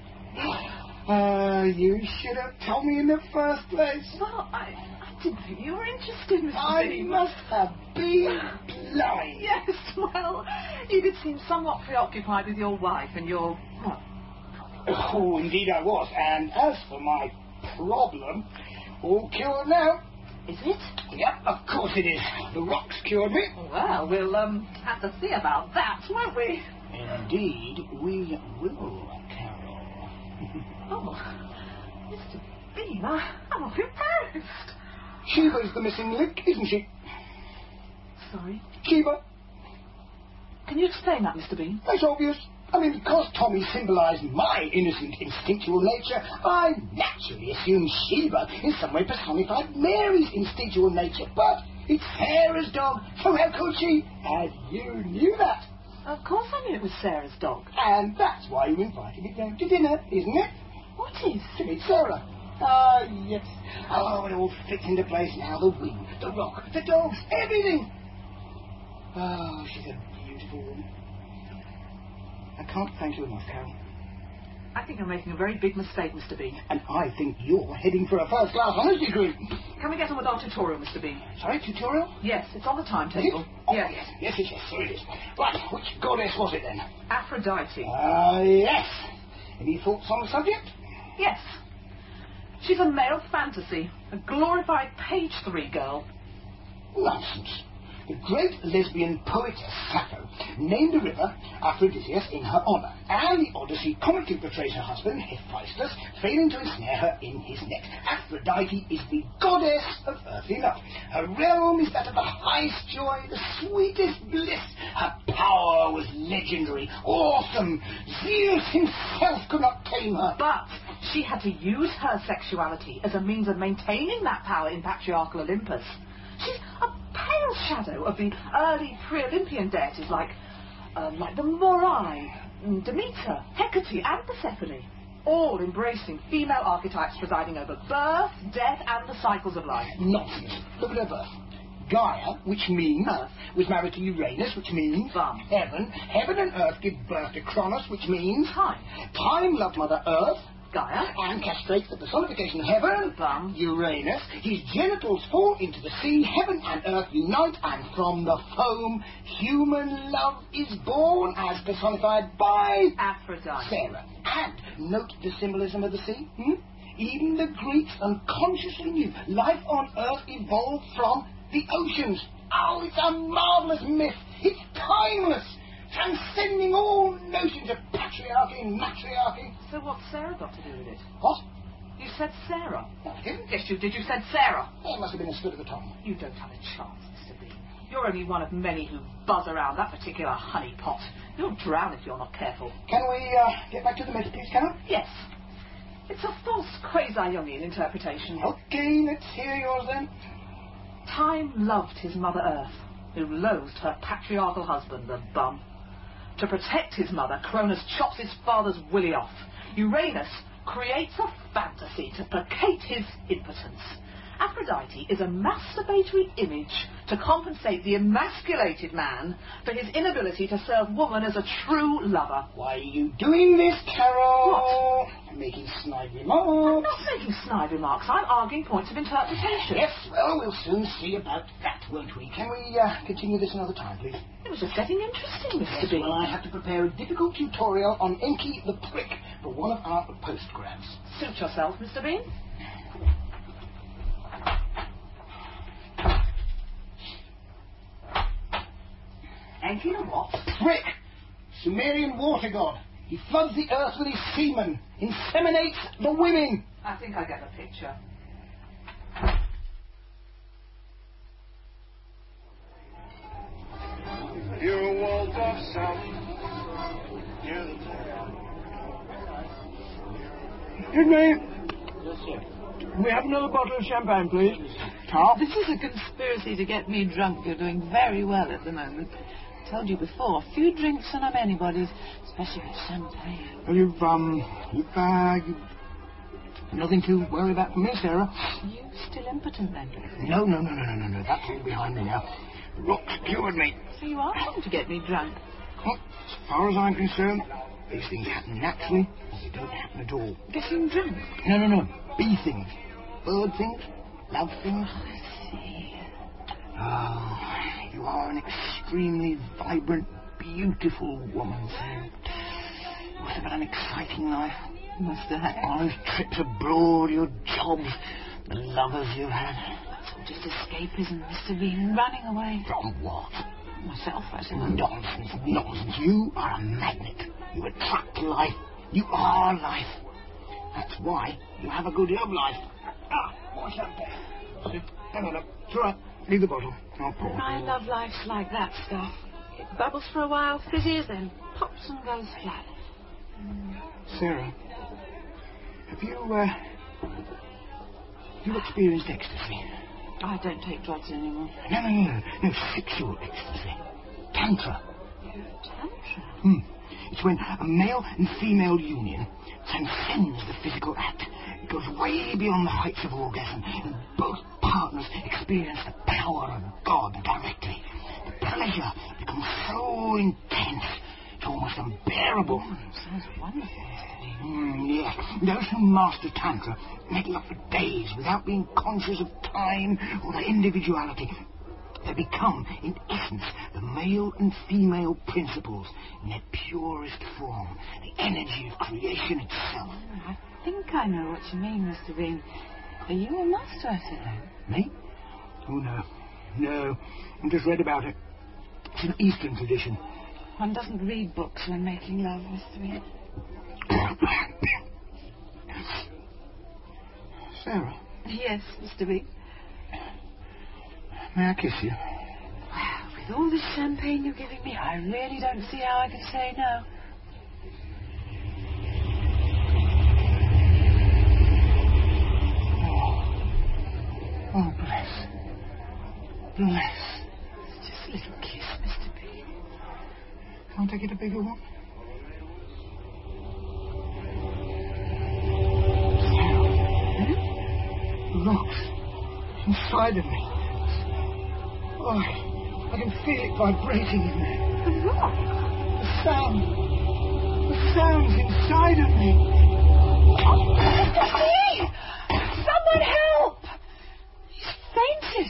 You should have told me in the first place. Well, I didn't think you were interested, Mr. I Bean. must have been blind. Yes, well, you did seem somewhat preoccupied with your wife and your... Well, Oh, indeed I was. And as for my problem, all cured now. is it? Yep, of course it is. The rock's cured me. Well, we'll have to see about that, won't we? Indeed we will, Carol. Oh, Mr. Bean, I'm all embarrassed. Sheba's the missing link, isn't she? Sorry. Sheba. Can you explain that, Mr. Bean? That's obvious. I mean, because Tommy symbolised my innocent, instinctual nature, I naturally assumed Sheba in some way personified Mary's instinctual nature. But it's Sarah's dog, so how could she? And you knew that. Of course I knew it was Sarah's dog. And that's why you invited me down to dinner, isn't it? What is? To meet Sarah. Ah, yes. Oh, it all fits into place now. The wing, the rock, the dogs, everything. Oh, she's a beautiful woman. I can't thank you enough, Carol. I think you're making a very big mistake, Mr. Bean. And I think you're heading for a first-class honours degree. Can we get on with our tutorial, Mr. Bean? Sorry, tutorial? Yes, it's on the timetable. Oh, Yes. Yes, so it is. Right, which goddess was it then? Aphrodite. Yes. Any thoughts on the subject? Yes. She's a male fantasy, a glorified page 3 girl. Nonsense. The great lesbian poetess Sappho named a river Aphrodisias in her honour, and the Odyssey comically portrays her husband, Hephaestus, failing to ensnare her in his net. Aphrodite is the goddess of earthly love. Her realm is that of the highest joy, the sweetest bliss. Her power was legendary, awesome. Zeus himself could not tame her. But she had to use her sexuality as a means of maintaining that power in patriarchal Olympus. the shadow of the early pre-Olympian deities like the Moirai, Demeter, Hecate and Persephone, all embracing female archetypes presiding over birth, death and the cycles of life. Nonsense. Look at her birth. Gaia, which means Earth, was married to Uranus, which means heaven. Heaven and Earth give birth to Kronos, which means Time. Time loved Mother Earth, Gaia, and castrates the personification of heaven, Uranus. His genitals fall into the sea, heaven and earth unite, and from the foam, human love is born, as personified by Aphrodite. Sarah. And note the symbolism of the sea. Even the Greeks unconsciously knew life on earth evolved from the oceans. Oh, it's a marvellous myth. It's timeless, transcending all notions of patriarchy and matriarchy. So what's Sarah got to do with it? What? You said Sarah. No, I didn't. Yes, you did. You said Sarah. It must have been a slip of the tongue. You don't have a chance, Mr. Bean. You're only one of many who buzz around that particular honey pot. You'll drown if you're not careful. Can we get back to the myth, please, Karen? Yes. It's a false quasi-Jungian interpretation. Okay, let's hear yours then. Time loved his Mother Earth, who loathed her patriarchal husband, the bum. To protect his mother, Cronus chops his father's willy off. Uranus creates a fantasy to placate his impotence. Aphrodite is a masturbatory image to compensate the emasculated man for his inability to serve woman as a true lover. Why are you doing this, Carol? What? Making snide remarks. I'm not making snide remarks. I'm arguing points of interpretation. Yes, well, we'll soon see about that, won't we? Can we continue this another time, please? It was just getting interesting, Mr. Yes, Bean. well, I have to prepare a difficult tutorial on Enki the Prick for one of our postgrads. Suit yourself, Mr. Bean. Enki the what? Prick! Sumerian water god. He floods the earth with his semen, inseminates the women. I think I get the picture. Your walls of south. Excuse me. Yes, sir. Can we have another bottle of champagne, please? Carl? This is a conspiracy to get me drunk. You're doing very well at the moment. I told you before, a few drinks and I'm anybody's, especially with champagne. Well, you've nothing to worry about from me, Sarah. Are you still impotent then? No. That's all behind me now. The rock's cured me. So you are trying to get me drunk? Well, as far as I'm concerned, these things happen naturally, or they don't happen at all. Getting drunk? No. Bee things. Bird things. Love things. I see. Oh, you are an extremely vibrant, beautiful woman, Sam. You must have had an exciting life. Must have had. All those trips abroad, your jobs, the lovers you had. It's all just escapism, Mr. Bean, running away. From what? Myself, I suppose. Nonsense. You are a magnet. You attract life. You are life. That's why you have a good love life. More champagne. No. It's all right. Leave the bottle. I'll pour. My love life's like that stuff. It bubbles for a while, fizzes, then pops and goes flat. Sarah, have you experienced ecstasy? I don't take drugs anymore. No, sexual ecstasy. Tantra. Tantra? It's when a male and female union transcends the physical act. It goes way beyond the heights of orgasm, and both partners experience the power of God directly. The pleasure becomes so intense, it's almost unbearable. Sounds wonderful, Mr. Bean. Yes. Those who master Tantra make love for days without being conscious of time or their individuality. They become, in essence, the male and female principles in their purest form, the energy of creation itself. I think I know what you mean, Mr. Bean. Are you a master at it, then? Me? Oh, no. I just read about it. It's an Eastern tradition. One doesn't read books when making love, Mr. Bean. Sarah? Yes, Mr. Bean. May I kiss you? Well, with all this champagne you're giving me, I really don't see how I could say no. Oh, bless. little kiss, Mr. B. Can't I get a bigger one? Look, inside of me. Oh, I can feel it vibrating in there. The rock? The sound's inside of me. Mr. B! Someone help! He's fainted.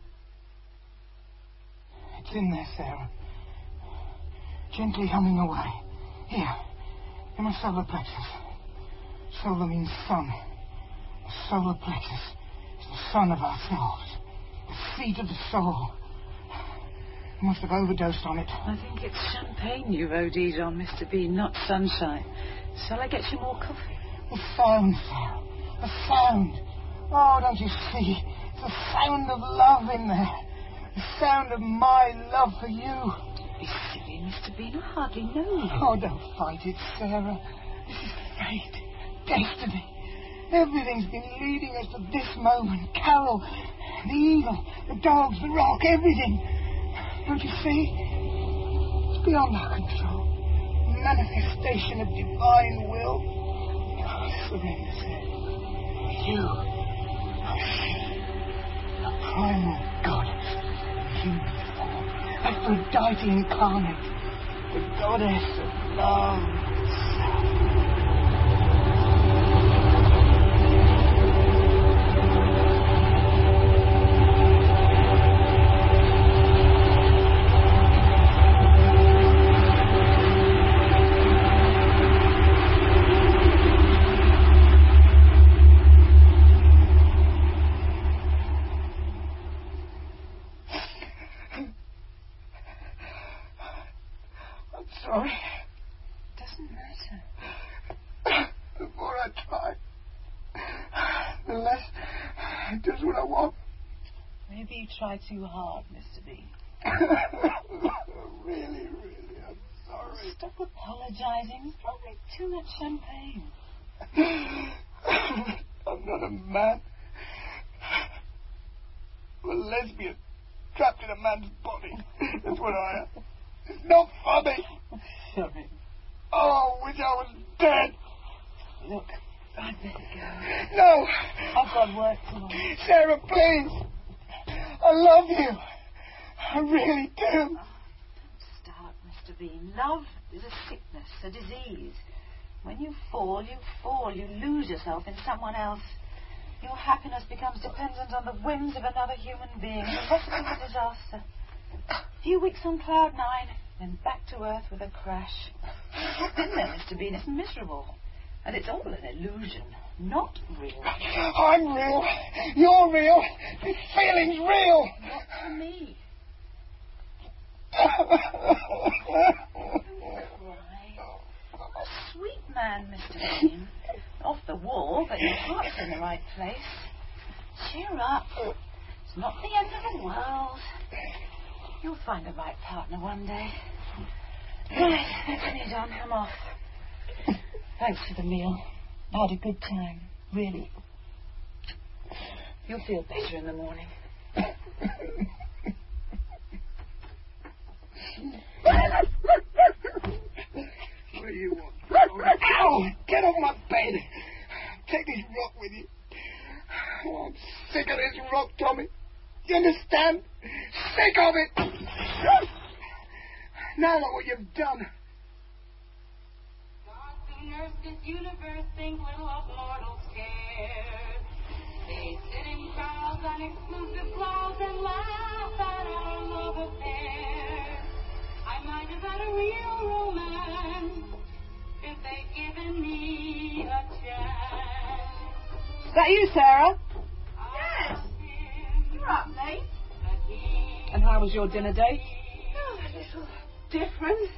It's in there, Sarah. Gently humming away. Here, in my solar plexus. Solar means sun. The solar plexus is the sun of ourselves. The seat of the soul. I must have overdosed on it. I think it's champagne you've OD'd on, Mr. B, not sunshine. Shall I get you more coffee? The sound, Sarah. The sound. Oh, don't you see? It's the sound of love in there. The sound of my love for you. Don't be silly, Mr. Bean. I hardly know you. Oh, don't fight it, Sarah. This is fate. Destiny. Everything's been leading us to this moment. Carol, the eagle, the dogs, the rock, everything. Don't you see? It's beyond our control. Manifestation of divine will. Oh, surrender, Sarah. You are she, the primal goddess in human form. Aphrodite incarnate, the goddess of love itself. Sorry. Doesn't matter. The more I try, the less it does what I want. Maybe you try too hard, Mr. B. Really, I'm sorry. Stop apologizing. There's probably too much champagne. I'm not a man. I'm a lesbian trapped in a man's body. That's what I am. It's not funny. Sorry. Oh, wish I was dead. Look, I'd better go. No. I've got work tomorrow. Sarah, please. I love you. I really do. Oh, don't start, Mr. Bean. Love is a sickness, a disease. When you fall, you lose yourself in someone else. Your happiness becomes dependent on the whims of another human being, and the recipe for disaster. A few weeks on cloud 9, then back to earth with a crash. I've been there, Mr. Bean. It's miserable. And it's all an illusion, not real. I'm real. You're real. This feeling's real. Not for me. I'm a sweet man, Mr. Bean. Off the wall, but your heart's in the right place. Cheer up. It's not the end of the world. You'll find the right partner one day. Right, that's me done. I'm off. Thanks for the meal. I had a good time, really. You'll feel better in the morning. What do you want? Ow! Get off my bed! Take this rock with you. Oh, I'm sick of this rock, Tommy. You understand? Sick of it! Now look what you've done. God who nursed this universe think little of mortal scares. They sit in crowds on exclusive clouds and laugh at our love affairs. I might have had a real romance if they'd given me a chance. Is that you, Sarah? Yes. You're up late. And how was your dinner date? Oh, a little different.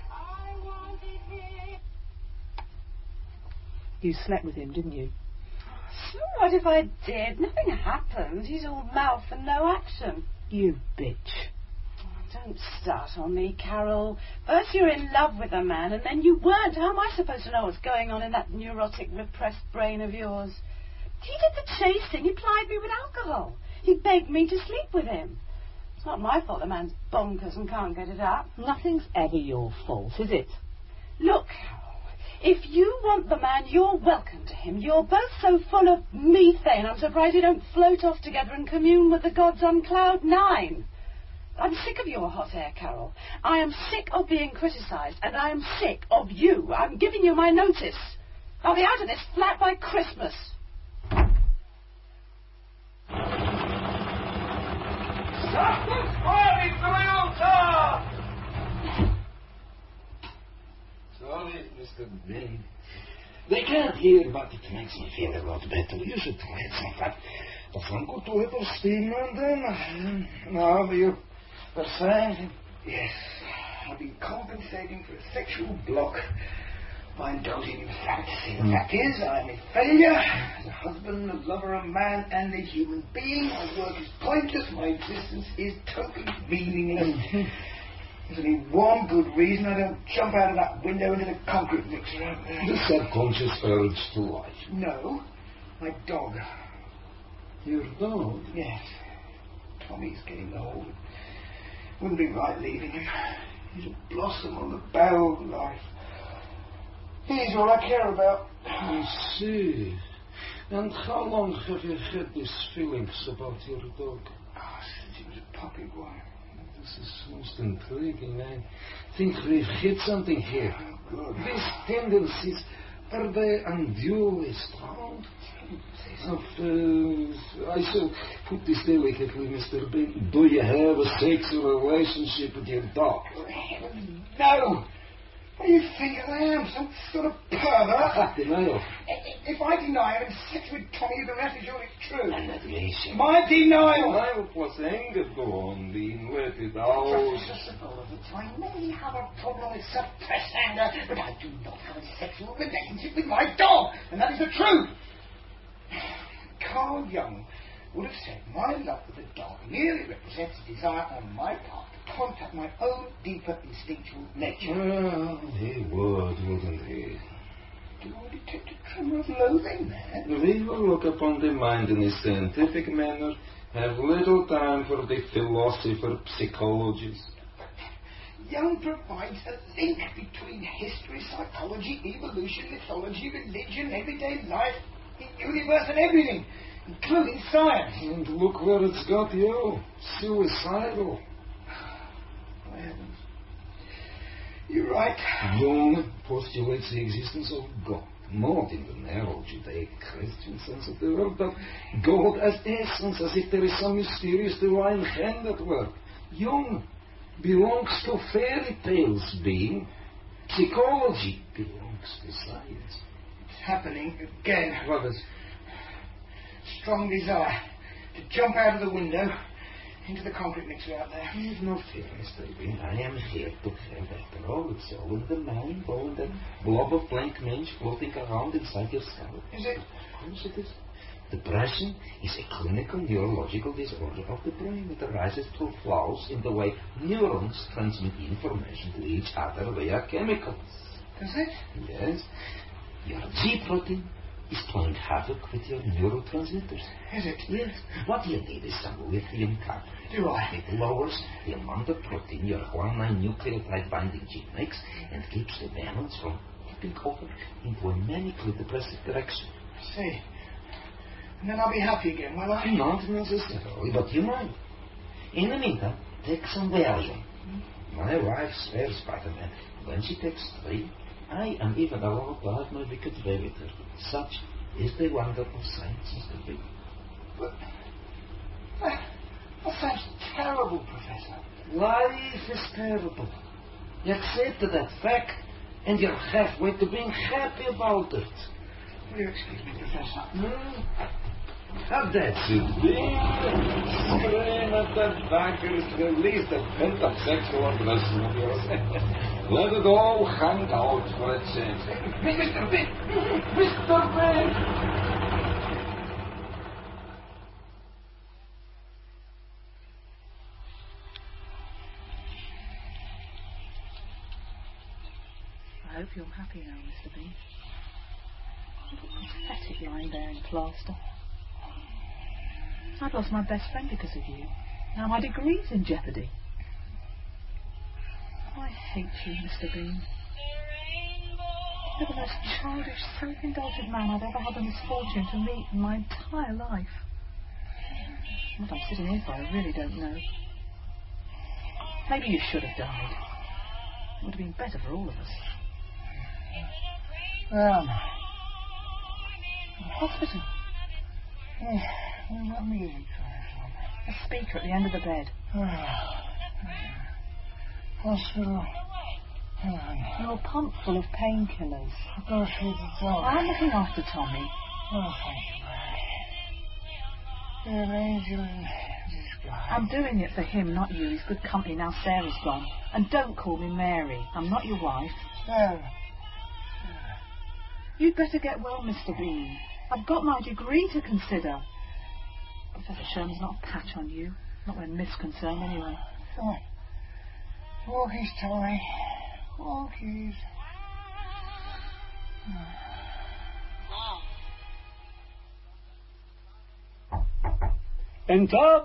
You slept with him, didn't you? So what if I did? Nothing happened. He's all mouth and no action. You bitch. Don't start on me, Carol. First you're in love with a man, and then you weren't. How am I supposed to know what's going on in that neurotic, repressed brain of yours? He did the chasing. He plied me with alcohol. He begged me to sleep with him. It's not my fault the man's bonkers and can't get it up. Nothing's ever your fault, is it? Look, Carol, if you want the man, you're welcome to him. You're both so full of methane, I'm surprised you don't float off together and commune with the gods on cloud 9. I'm sick of your hot air, Carol. I am sick of being criticised, and I am sick of you. I'm giving you my notice. I'll be out of this flat by Christmas. Sorry, Mr. Bain. They can't hear, but it makes me feel a lot better. You should try it sometime. But some good to little steam and then... Now, you were saying... Yes, I've been compensating for a sexual block by indulging in fantasy. The fact is, I'm a failure as a husband, a lover, a man, and a human being. My work is pointless. My existence is totally meaningless. There's only one good reason I don't jump out of that window into the concrete mixer out there. The subconscious urge to life. No, my dog. Your dog? Yes. Tommy's getting old. Wouldn't be right leaving him. He's a blossom on the bough of life. He's all I care about. I see. And how long have you had these feelings about your dog? Oh, since he was a puppy boy. This is most intriguing. I think we've hit something here. Oh, good. These tendencies, are they unduly strong? I shall put this delicately, Mr. Bain. Do you have a sexual relationship with your dog? No! What do you think I am? Some sort of pervert? Denial. If I deny having sex with Tommy, then that is surely true. Annihilation. My denial! Denial plus anger. Go on, Dean. Let it out. Professor Sipolowitz, I may have a problem with suppressed anger, but I do not have a sexual relationship with my dog, and that is the truth. Carl Jung would have said my love for the dog merely represents a desire on my part to contact my own deeper instinctual nature. Well, he would, wouldn't he? Do I detect a tremor of loathing there? We will look upon the mind in a scientific manner, have little time for the philosopher psychologies. Jung provides a link between history, psychology, evolution, mythology, religion, everyday life, the universe and everything, including science. And look where it's got you. Suicidal. My heavens. You're right. Jung postulates the existence of God, not in the narrow Judaic-Christian sense of the word, but God as essence, as if there is some mysterious divine hand at work. Jung belongs to fairy tales, being. Psychology belongs to science. It's happening again. What is? Strong desire to jump out of the window into the concrete mixer out there. Have no fear, Mr. Bain. I am here to have after all. It's all in the mind, all in that blob of blank mange floating around inside your skull. Is it? Of course it is. Depression is a clinical neurological disorder of the brain. It arises through flaws in the way neurons transmit information to each other via chemicals. Does it? Yes. Your G protein is playing havoc with your neurotransmitters. Is it? Yes. What you need is some lithium carbonate. Do I? It lowers the amount of protein your guanine nucleotide binding gene makes and keeps the balance from tipping over into a manically depressive direction. I see. And then I'll be happy again, will I? Not necessarily, but you might. In the meantime, take some Valium. My wife swears by the man. When she takes 3, I am even allowed to have my wicked way with her. Such is the wonder of science, Mr. Bain. But that sounds terrible, Professor. Life is terrible. You accept that fact, and you're halfway to being happy about it. Will you excuse me, Professor? Have that suit. Scream at the bankers, release the pent-up sexual aggression of yours. Let it all hang out for a change. Mr. Bain! Mr. Bain! I hope you're happy now, Mr. Bain. You look pathetic lying there in plaster. I've lost my best friend because of you. Now my degree's in jeopardy. I hate you, Mr. Bean. You're the most childish, self-indulgent man I've ever had the misfortune to meet in my entire life. What I'm sitting here for, I really don't know. Maybe you should have died. It would have been better for all of us. Hospital. Yeah, what music for? A speaker at the end of the bed. Hospital. You're a pump full of painkillers. I've got to feed the dog. I'm looking after Tommy. Oh, thank you, Mary. You're an angel in disguise. I'm doing it for him, not you. He's good company now Sarah's gone. And don't call me Mary. I'm not your wife. Sarah. You'd better get well, Mr. Bean. I've got my degree to consider. Professor Sherman's not a patch on you. Not where Miss concerned, anyway. Come on. Walkies, Tommy. Walkies. Enter.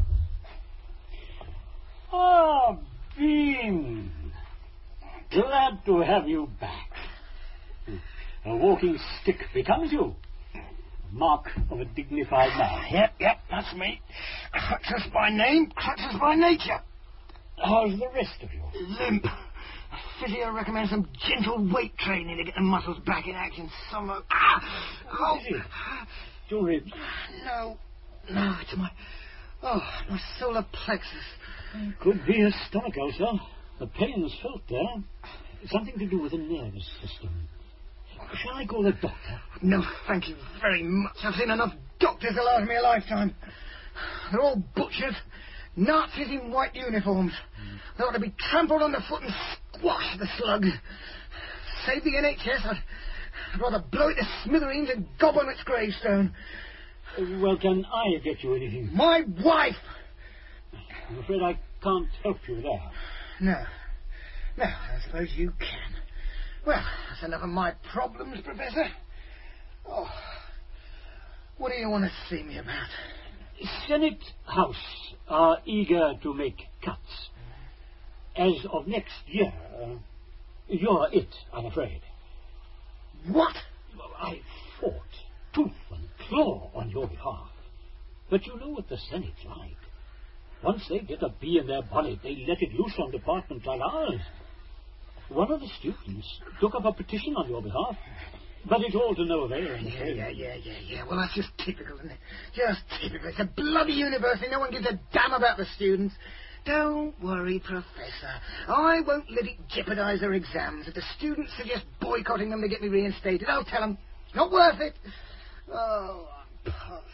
Ah, Bean. Glad to have you back. A walking stick becomes you. Mark of a dignified man. Yep, that's me. Crutches by name, crutches by nature. How's the rest of you? Limp. A physio recommends some gentle weight training to get the muscles back in action. What is it? Your ribs? No, it's my solar plexus. Could be a stomach ulcer. The pain's felt there. Something to do with the nervous system. Shall I call the doctor? No, thank you very much. I've seen enough doctors to last me a lifetime. They're all butchers, Nazis in white uniforms. They ought to be trampled underfoot and squash the slug. Save the NHS. I'd rather blow it to smithereens and gob on its gravestone. Well, can I get you anything? My wife! I'm afraid I can't help you there. No, I suppose you can. Well, that's enough of my problems, Professor. Oh, what do you want to see me about? Senate House are eager to make cuts. As of next year, you're it, I'm afraid. What? I fought tooth and claw on your behalf. But you know what the Senate's like. Once they get a bee in their bonnet, they let it loose on departments like ours. One of the students took up a petition on your behalf, but it's all to no avail, I'm afraid. Yeah. Well, that's just typical, isn't it? Just typical. It's a bloody university. No one gives a damn about the students. Don't worry, Professor. I won't let it jeopardize their exams. If the students suggest boycotting them to get me reinstated, I'll tell them it's not worth it. Oh, I'm past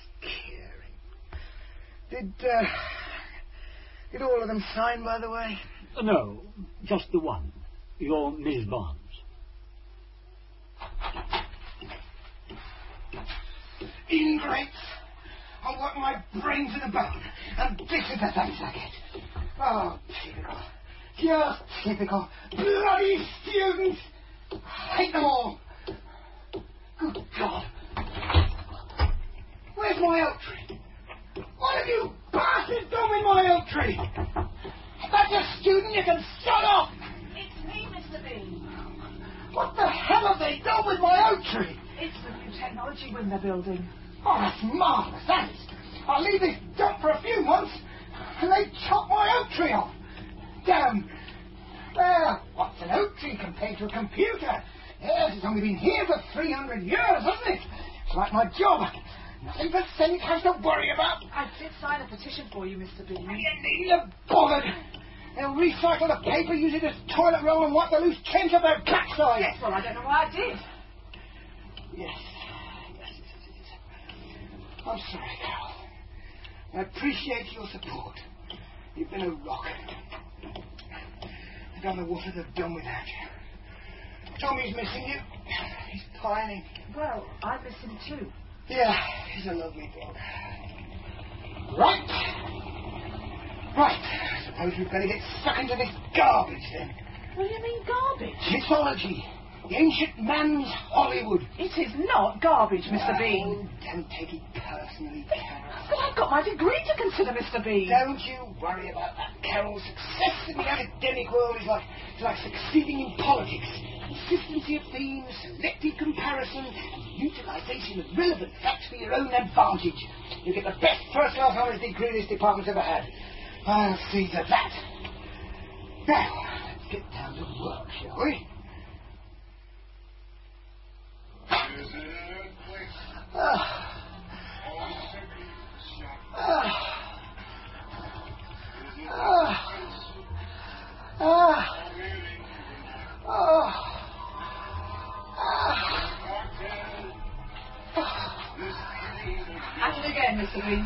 caring. Did all of them sign, by the way? No, just the one. Your Miss Barnes. Ingrates! I'll work my brains in a bone, and this is the thanks I get. Oh, typical. Just typical. Bloody students! I hate them all. Good God. Where's my oak tree? What have you bastards done with my oak tree? If that's a student, you can shut off! It's me, Mr. Bean. What the hell have they done with my oak tree? It's the new technology wing they're building. Oh, that's marvellous, that is. I'll leave this dump for a few months, and they chop my oak tree off. Damn. Well, what's an oak tree compared to a computer? Yes, it's only been here for 300 years, hasn't it? It's like my job. Nothing the Senate has to worry about. I did sign a petition for you, Mr. Bean. You needn't have bothered. They'll recycle the paper, use it as toilet roll, and wipe the loose change up their backside. Yes, well, I don't know why I did. Yes. I'm sorry, Carol. I appreciate your support. You've been a rock. I don't know what I'd have done without you. Tommy's missing you. He's pining. Well, I miss him too. Yeah, he's a lovely dog. Right. I suppose we'd better get stuck into this garbage then. What do you mean garbage? Mythology. The ancient man's Hollywood. It is not garbage, Mr. Bean. Don't take it personally, Carol. But I've got my degree to consider, Mr. Bean. Don't you worry about that, Carol. Success in the academic world is like succeeding in politics. Consistency of themes, selective comparison, and utilisation of relevant facts for your own advantage. You get the best first-class honours degree this department's ever had. I'll see to that. Now, let's get down to work, shall we? At it again, Mr. Bean.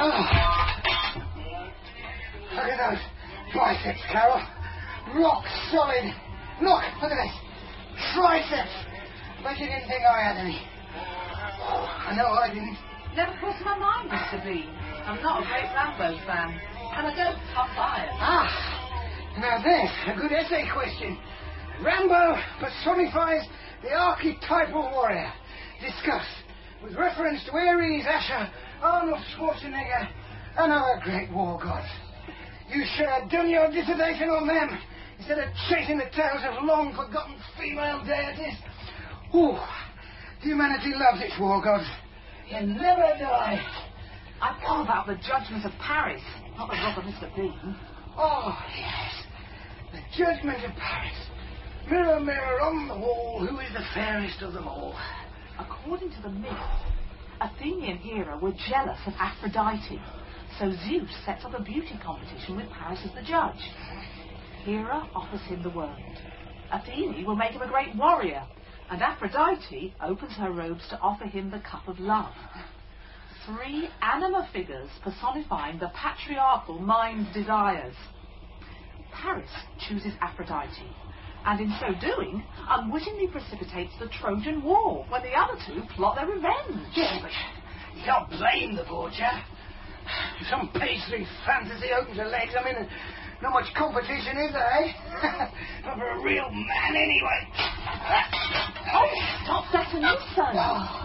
Look at those biceps, Carol. Rock solid. Look at this. Triceps. Bet you didn't think I had any. I know I didn't. Never crossed my mind, Mr. Bean. I'm not a great Rambo fan. And I don't pump iron. Now there's a good essay question. Rambo personifies the archetypal warrior. Discuss. With reference to Ares, Asher, Arnold Schwarzenegger, and other great war gods. You should have done your dissertation on them instead of chasing the tails of long-forgotten female deities. Ooh, humanity loves its war gods. You never die. I thought about the judgment of Paris, not the rock of Mr. Bean. Oh, yes. The judgment of Paris. Mirror, mirror on the wall, who is the fairest of them all? According to the myth, Athenian Hera were jealous of Aphrodite, so Zeus sets up a beauty competition with Paris as the judge. Hera offers him the world. Athene will make him a great warrior, and Aphrodite opens her robes to offer him the cup of love. 3 anima figures personifying the patriarchal mind's desires. Paris chooses Aphrodite, and in so doing, unwittingly precipitates the Trojan War, when the other 2 plot their revenge. Yeah, but you can't blame the poor chap. If some pastry fantasy opens her legs, I mean, not much competition is there, eh? Not for a real man, anyway. Oh, stop that son.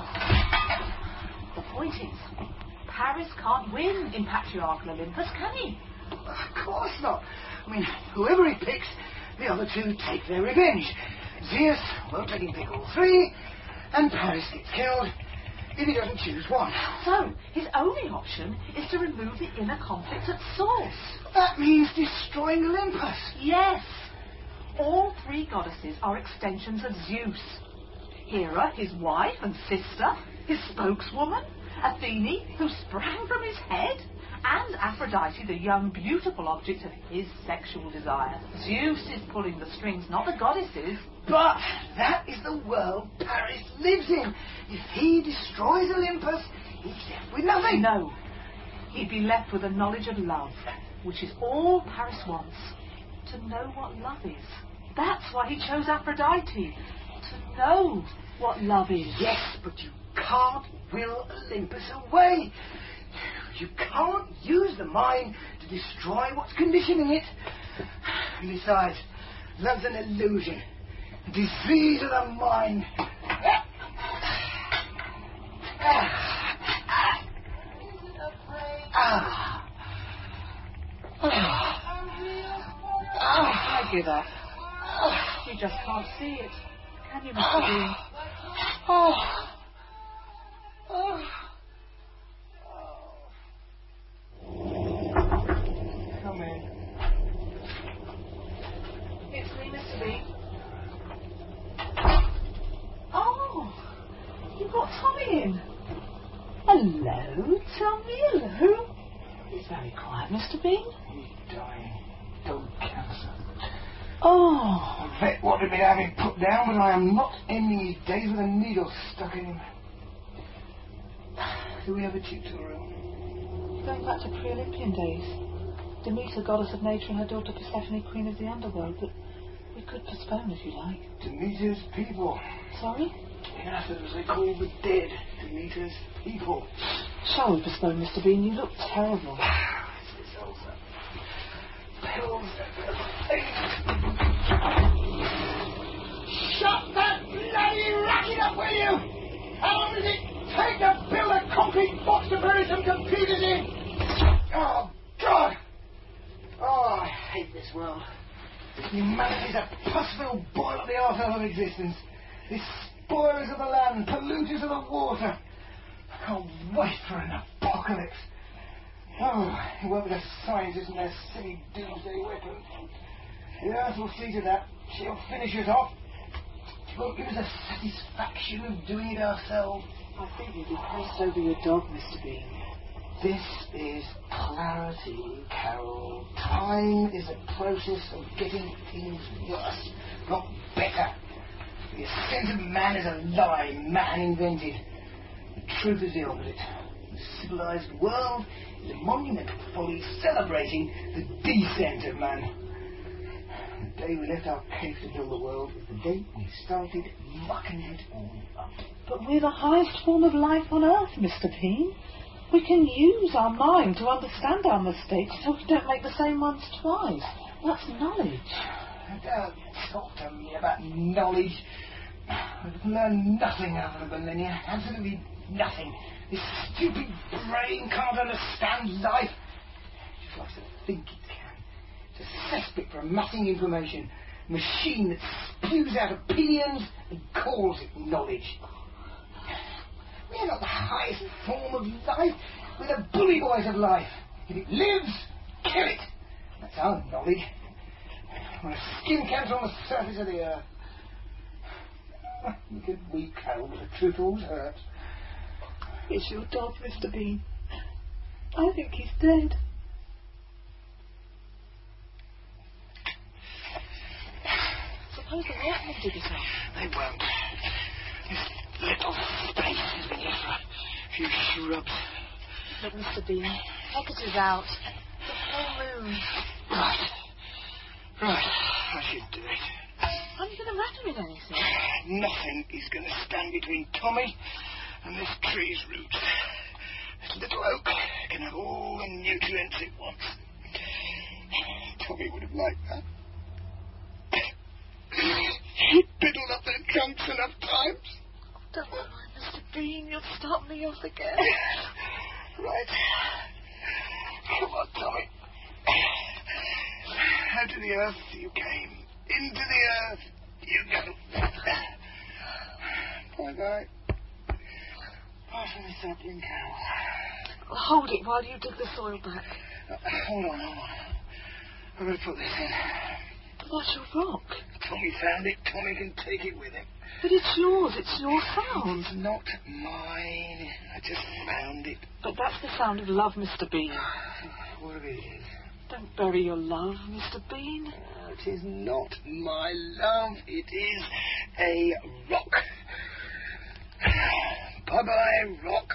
The point is, Paris can't win in patriarchal Olympus, can he? Of course not. I mean, whoever he picks, the other 2 take their revenge. Zeus won't let him pick all 3, and Paris gets killed if he doesn't choose one. So, his only option is to remove the inner conflict at source. That means destroying Olympus. Yes. All 3 goddesses are extensions of Zeus. Hera, his wife and sister, his spokeswoman, Athene, who sprang from his head, and Aphrodite, the young, beautiful object of his sexual desire. Zeus is pulling the strings, not the goddesses. But that is the world Paris lives in. If he destroys Olympus, he's left with nothing. No. He'd be left with a knowledge of love, which is all Paris wants. To know what love is. That's why he chose Aphrodite. To know what love is. Yes, but you can't will Olympus away. You can't use the mind to destroy what's conditioning it. And besides, love's an illusion. A disease of the mind. I give up. You just can't see it. Can you, Mr. Bean? Come in. It's me, Mr. Bean. Oh, you've got Tommy in. Hello, Tommy, hello. It's very quiet, Mr. Bean. He's dying. Dog cancer. Oh. The vet wanted me to have him put down, but I am not ending his days with a needle stuck in him. Do we have a tutorial? Going back to pre-Olympian days. Demeter, goddess of nature, and her daughter Persephone, queen of the underworld, but we could postpone if you like. Demeter's people. Sorry? Yes, as they call the dead. Demeter's people. Shall we postpone, Mr. Bean? You look terrible. It's this also. Pills. Shut that box to bury some computers in. Oh, God. Oh, I hate this world. Humanity's a pus-filled boil at the arsehole of existence. These spoilers of the land, polluters of the water. I can't wait for an apocalypse. Oh, it won't be the scientists and their silly doomsday weapons. The Earth will see to that. She'll finish us off. She won't give us the satisfaction of doing it ourselves. I think you'd be crossed over your dog, Mr. Bean. This is clarity, Carol. Time is a process of getting things worse, not better. The ascent of man is a lie man invented. The truth is the opposite. The civilized world is a monument of folly celebrating the descent of man. The day we left our cave to build the world was the day we started mucking it all up. But we're the highest form of life on Earth, Mr. Bean. We can use our mind to understand our mistakes so we don't make the same ones twice. That's knowledge. Don't talk to me about knowledge. We've learned nothing over the millennia. Absolutely nothing. This stupid brain can't understand life. It just likes to think it can. It's a cesspit for amassing information. A machine that spews out opinions and calls it knowledge. We're not the highest form of life. We're the bully boys of life. If it lives, kill it. That's our knowledge. We're a skin cancer on the surface of the earth. You could weep, Carol, but the truth always hurts. It's your dog, Mr. Bean. I think he's dead. Suppose the workmen dig it up. They won't. This little space has been here for a few shrubs. But, Mr. Bean, Hecate is out. The full moon. Right. I should do it. Aren't you going to rattle in anything? Nothing is going to stand between Tommy and this tree's roots. This little oak can have all the nutrients it wants. Tommy would have liked that. He piddled up their trunks enough times. Don't worry, Mr. Bean. You'll start me off again. Right. Come on, Tommy. Out to the earth you came. Into the earth you go. Bye-bye. Pass me the sapling, Carol. Hold it while you dig the soil back. Hold on. I'm going to put this in. What's your rock? Tommy found it. Tommy can take it with him. But it's yours. It's your sound. It's not mine. I just found it. But that's the sound of love, Mr. Bean. Whatever it is. Don't bury your love, Mr. Bean. It is not my love. It is a rock. Bye-bye, rock.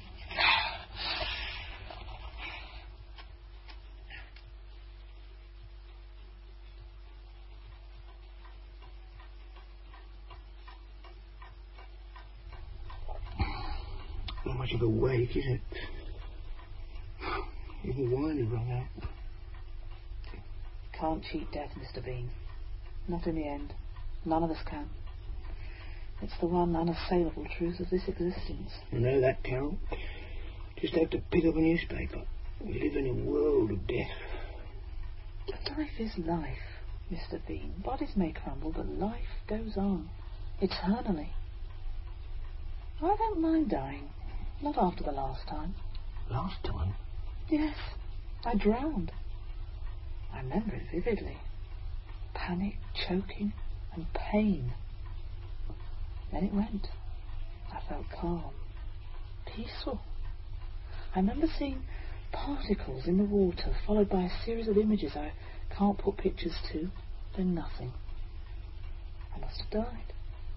Not much of a wake, is it? Even the wine is run out. Can't cheat death, Mr. Bean. Not in the end. None of us can. It's the one unassailable truth of this existence. You know that, Carol? Just have to pick up a newspaper. We live in a world of death. Life is life, Mr. Bean. Bodies may crumble, but life goes on. Eternally. I don't mind dying. Not after the last time. Last time? Yes. I drowned. I remember it vividly. Panic, choking, and pain. Then it went. I felt calm. Peaceful. I remember seeing particles in the water, followed by a series of images I can't put pictures to, then nothing. I must have died.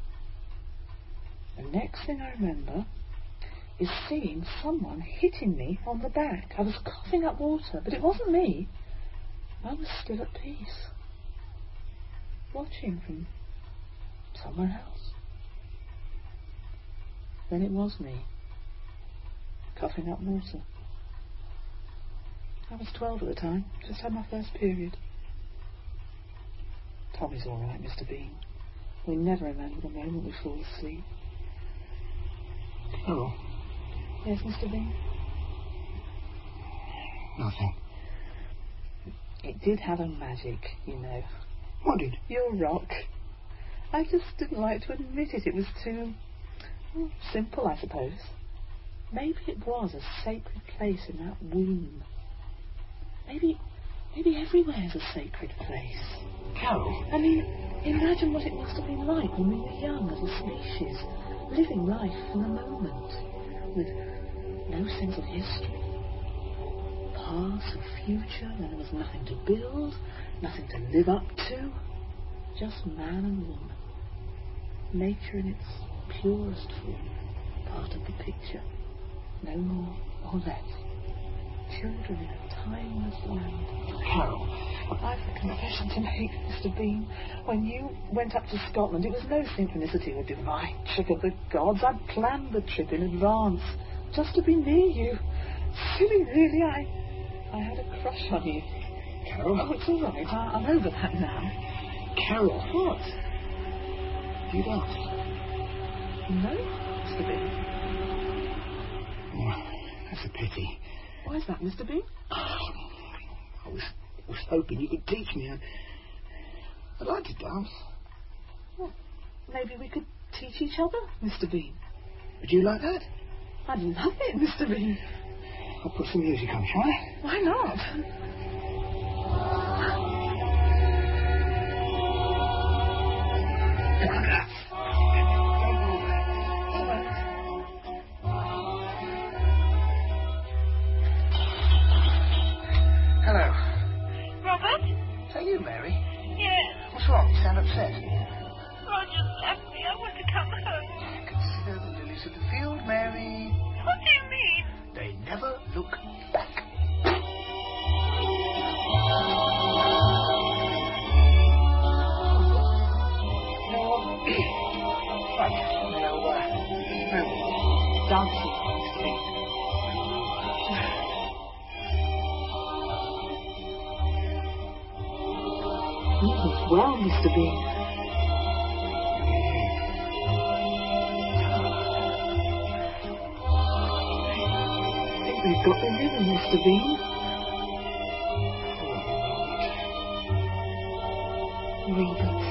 The next thing I remember is seeing someone hitting me on the back. I was coughing up water, but it wasn't me. I was still at peace, watching from somewhere else. Then it was me, coughing up water. I was 12 at the time, just had my first period. Tommy's all right, Mr. Bean. We never remember the moment we fall asleep. Oh. Yes, Mr. Bean? Nothing. It did have a magic, you know. What did? Your rock. I just didn't like to admit it. It was too simple, I suppose. Maybe it was a sacred place in that womb. Maybe everywhere's a sacred place. Carol? I mean, imagine what it must have been like when we were young as a species, living life in the moment, with no sense of history, past or future, when there was nothing to build, nothing to live up to, just man and woman. Nature in its purest form, part of the picture, no more or less. Children in a timeless land. Carol. I've a confession to make, Mr. Bean. When you went up to Scotland, it was no synchronicity or divine trick of the gods. I'd planned the trip in advance, just to be near you. Silly, really, I had a crush on you. Carol? Oh, it's all right. I'm over that now. Carol. What? Do you dance? No, Mr. Bean. Oh, that's a pity. Why is that, Mr. Bean? I was hoping you could teach me. I'd like to dance. Well, maybe we could teach each other, Mr. Bean. Would you like that? I'd love it, Mr. Bean. I'll put some music on, shall I? Why not? Hello. Robert? Is that you, Mary? Yes. What's wrong? You sound upset. Roger's left me. I want to come home. Consider the lilies of the field, Mary. What do you mean? They never look back. Dancing. Well, Mr. Bean. I think we've got the rhythm, Mr. Bean. Robert.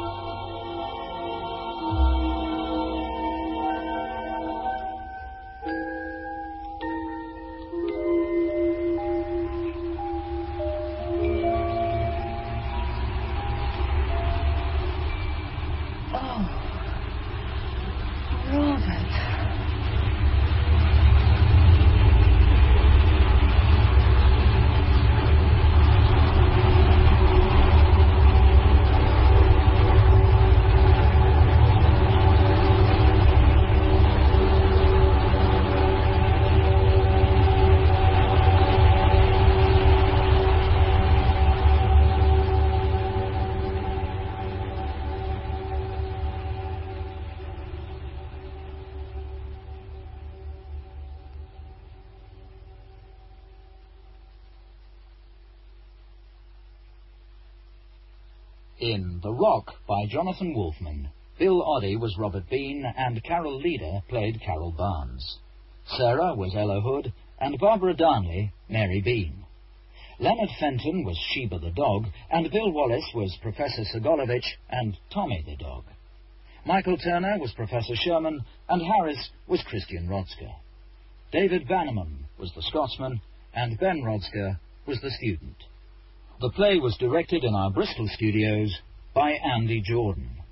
In The Rock by Jonathan Wolfman, Bill Oddie was Robert Bean and Carol Leader played Carol Barnes. Sarah was Ella Hood and Barbara Darnley Mary Bean. Leonard Fenton was Sheba the dog and Bill Wallace was Professor Segolovich and Tommy the dog. Michael Turner was Professor Sherman and Harris was Christian Rodsker. David Bannerman was the Scotsman and Ben Rodsker was the student. The play was directed in our Bristol studios by Andy Jordan.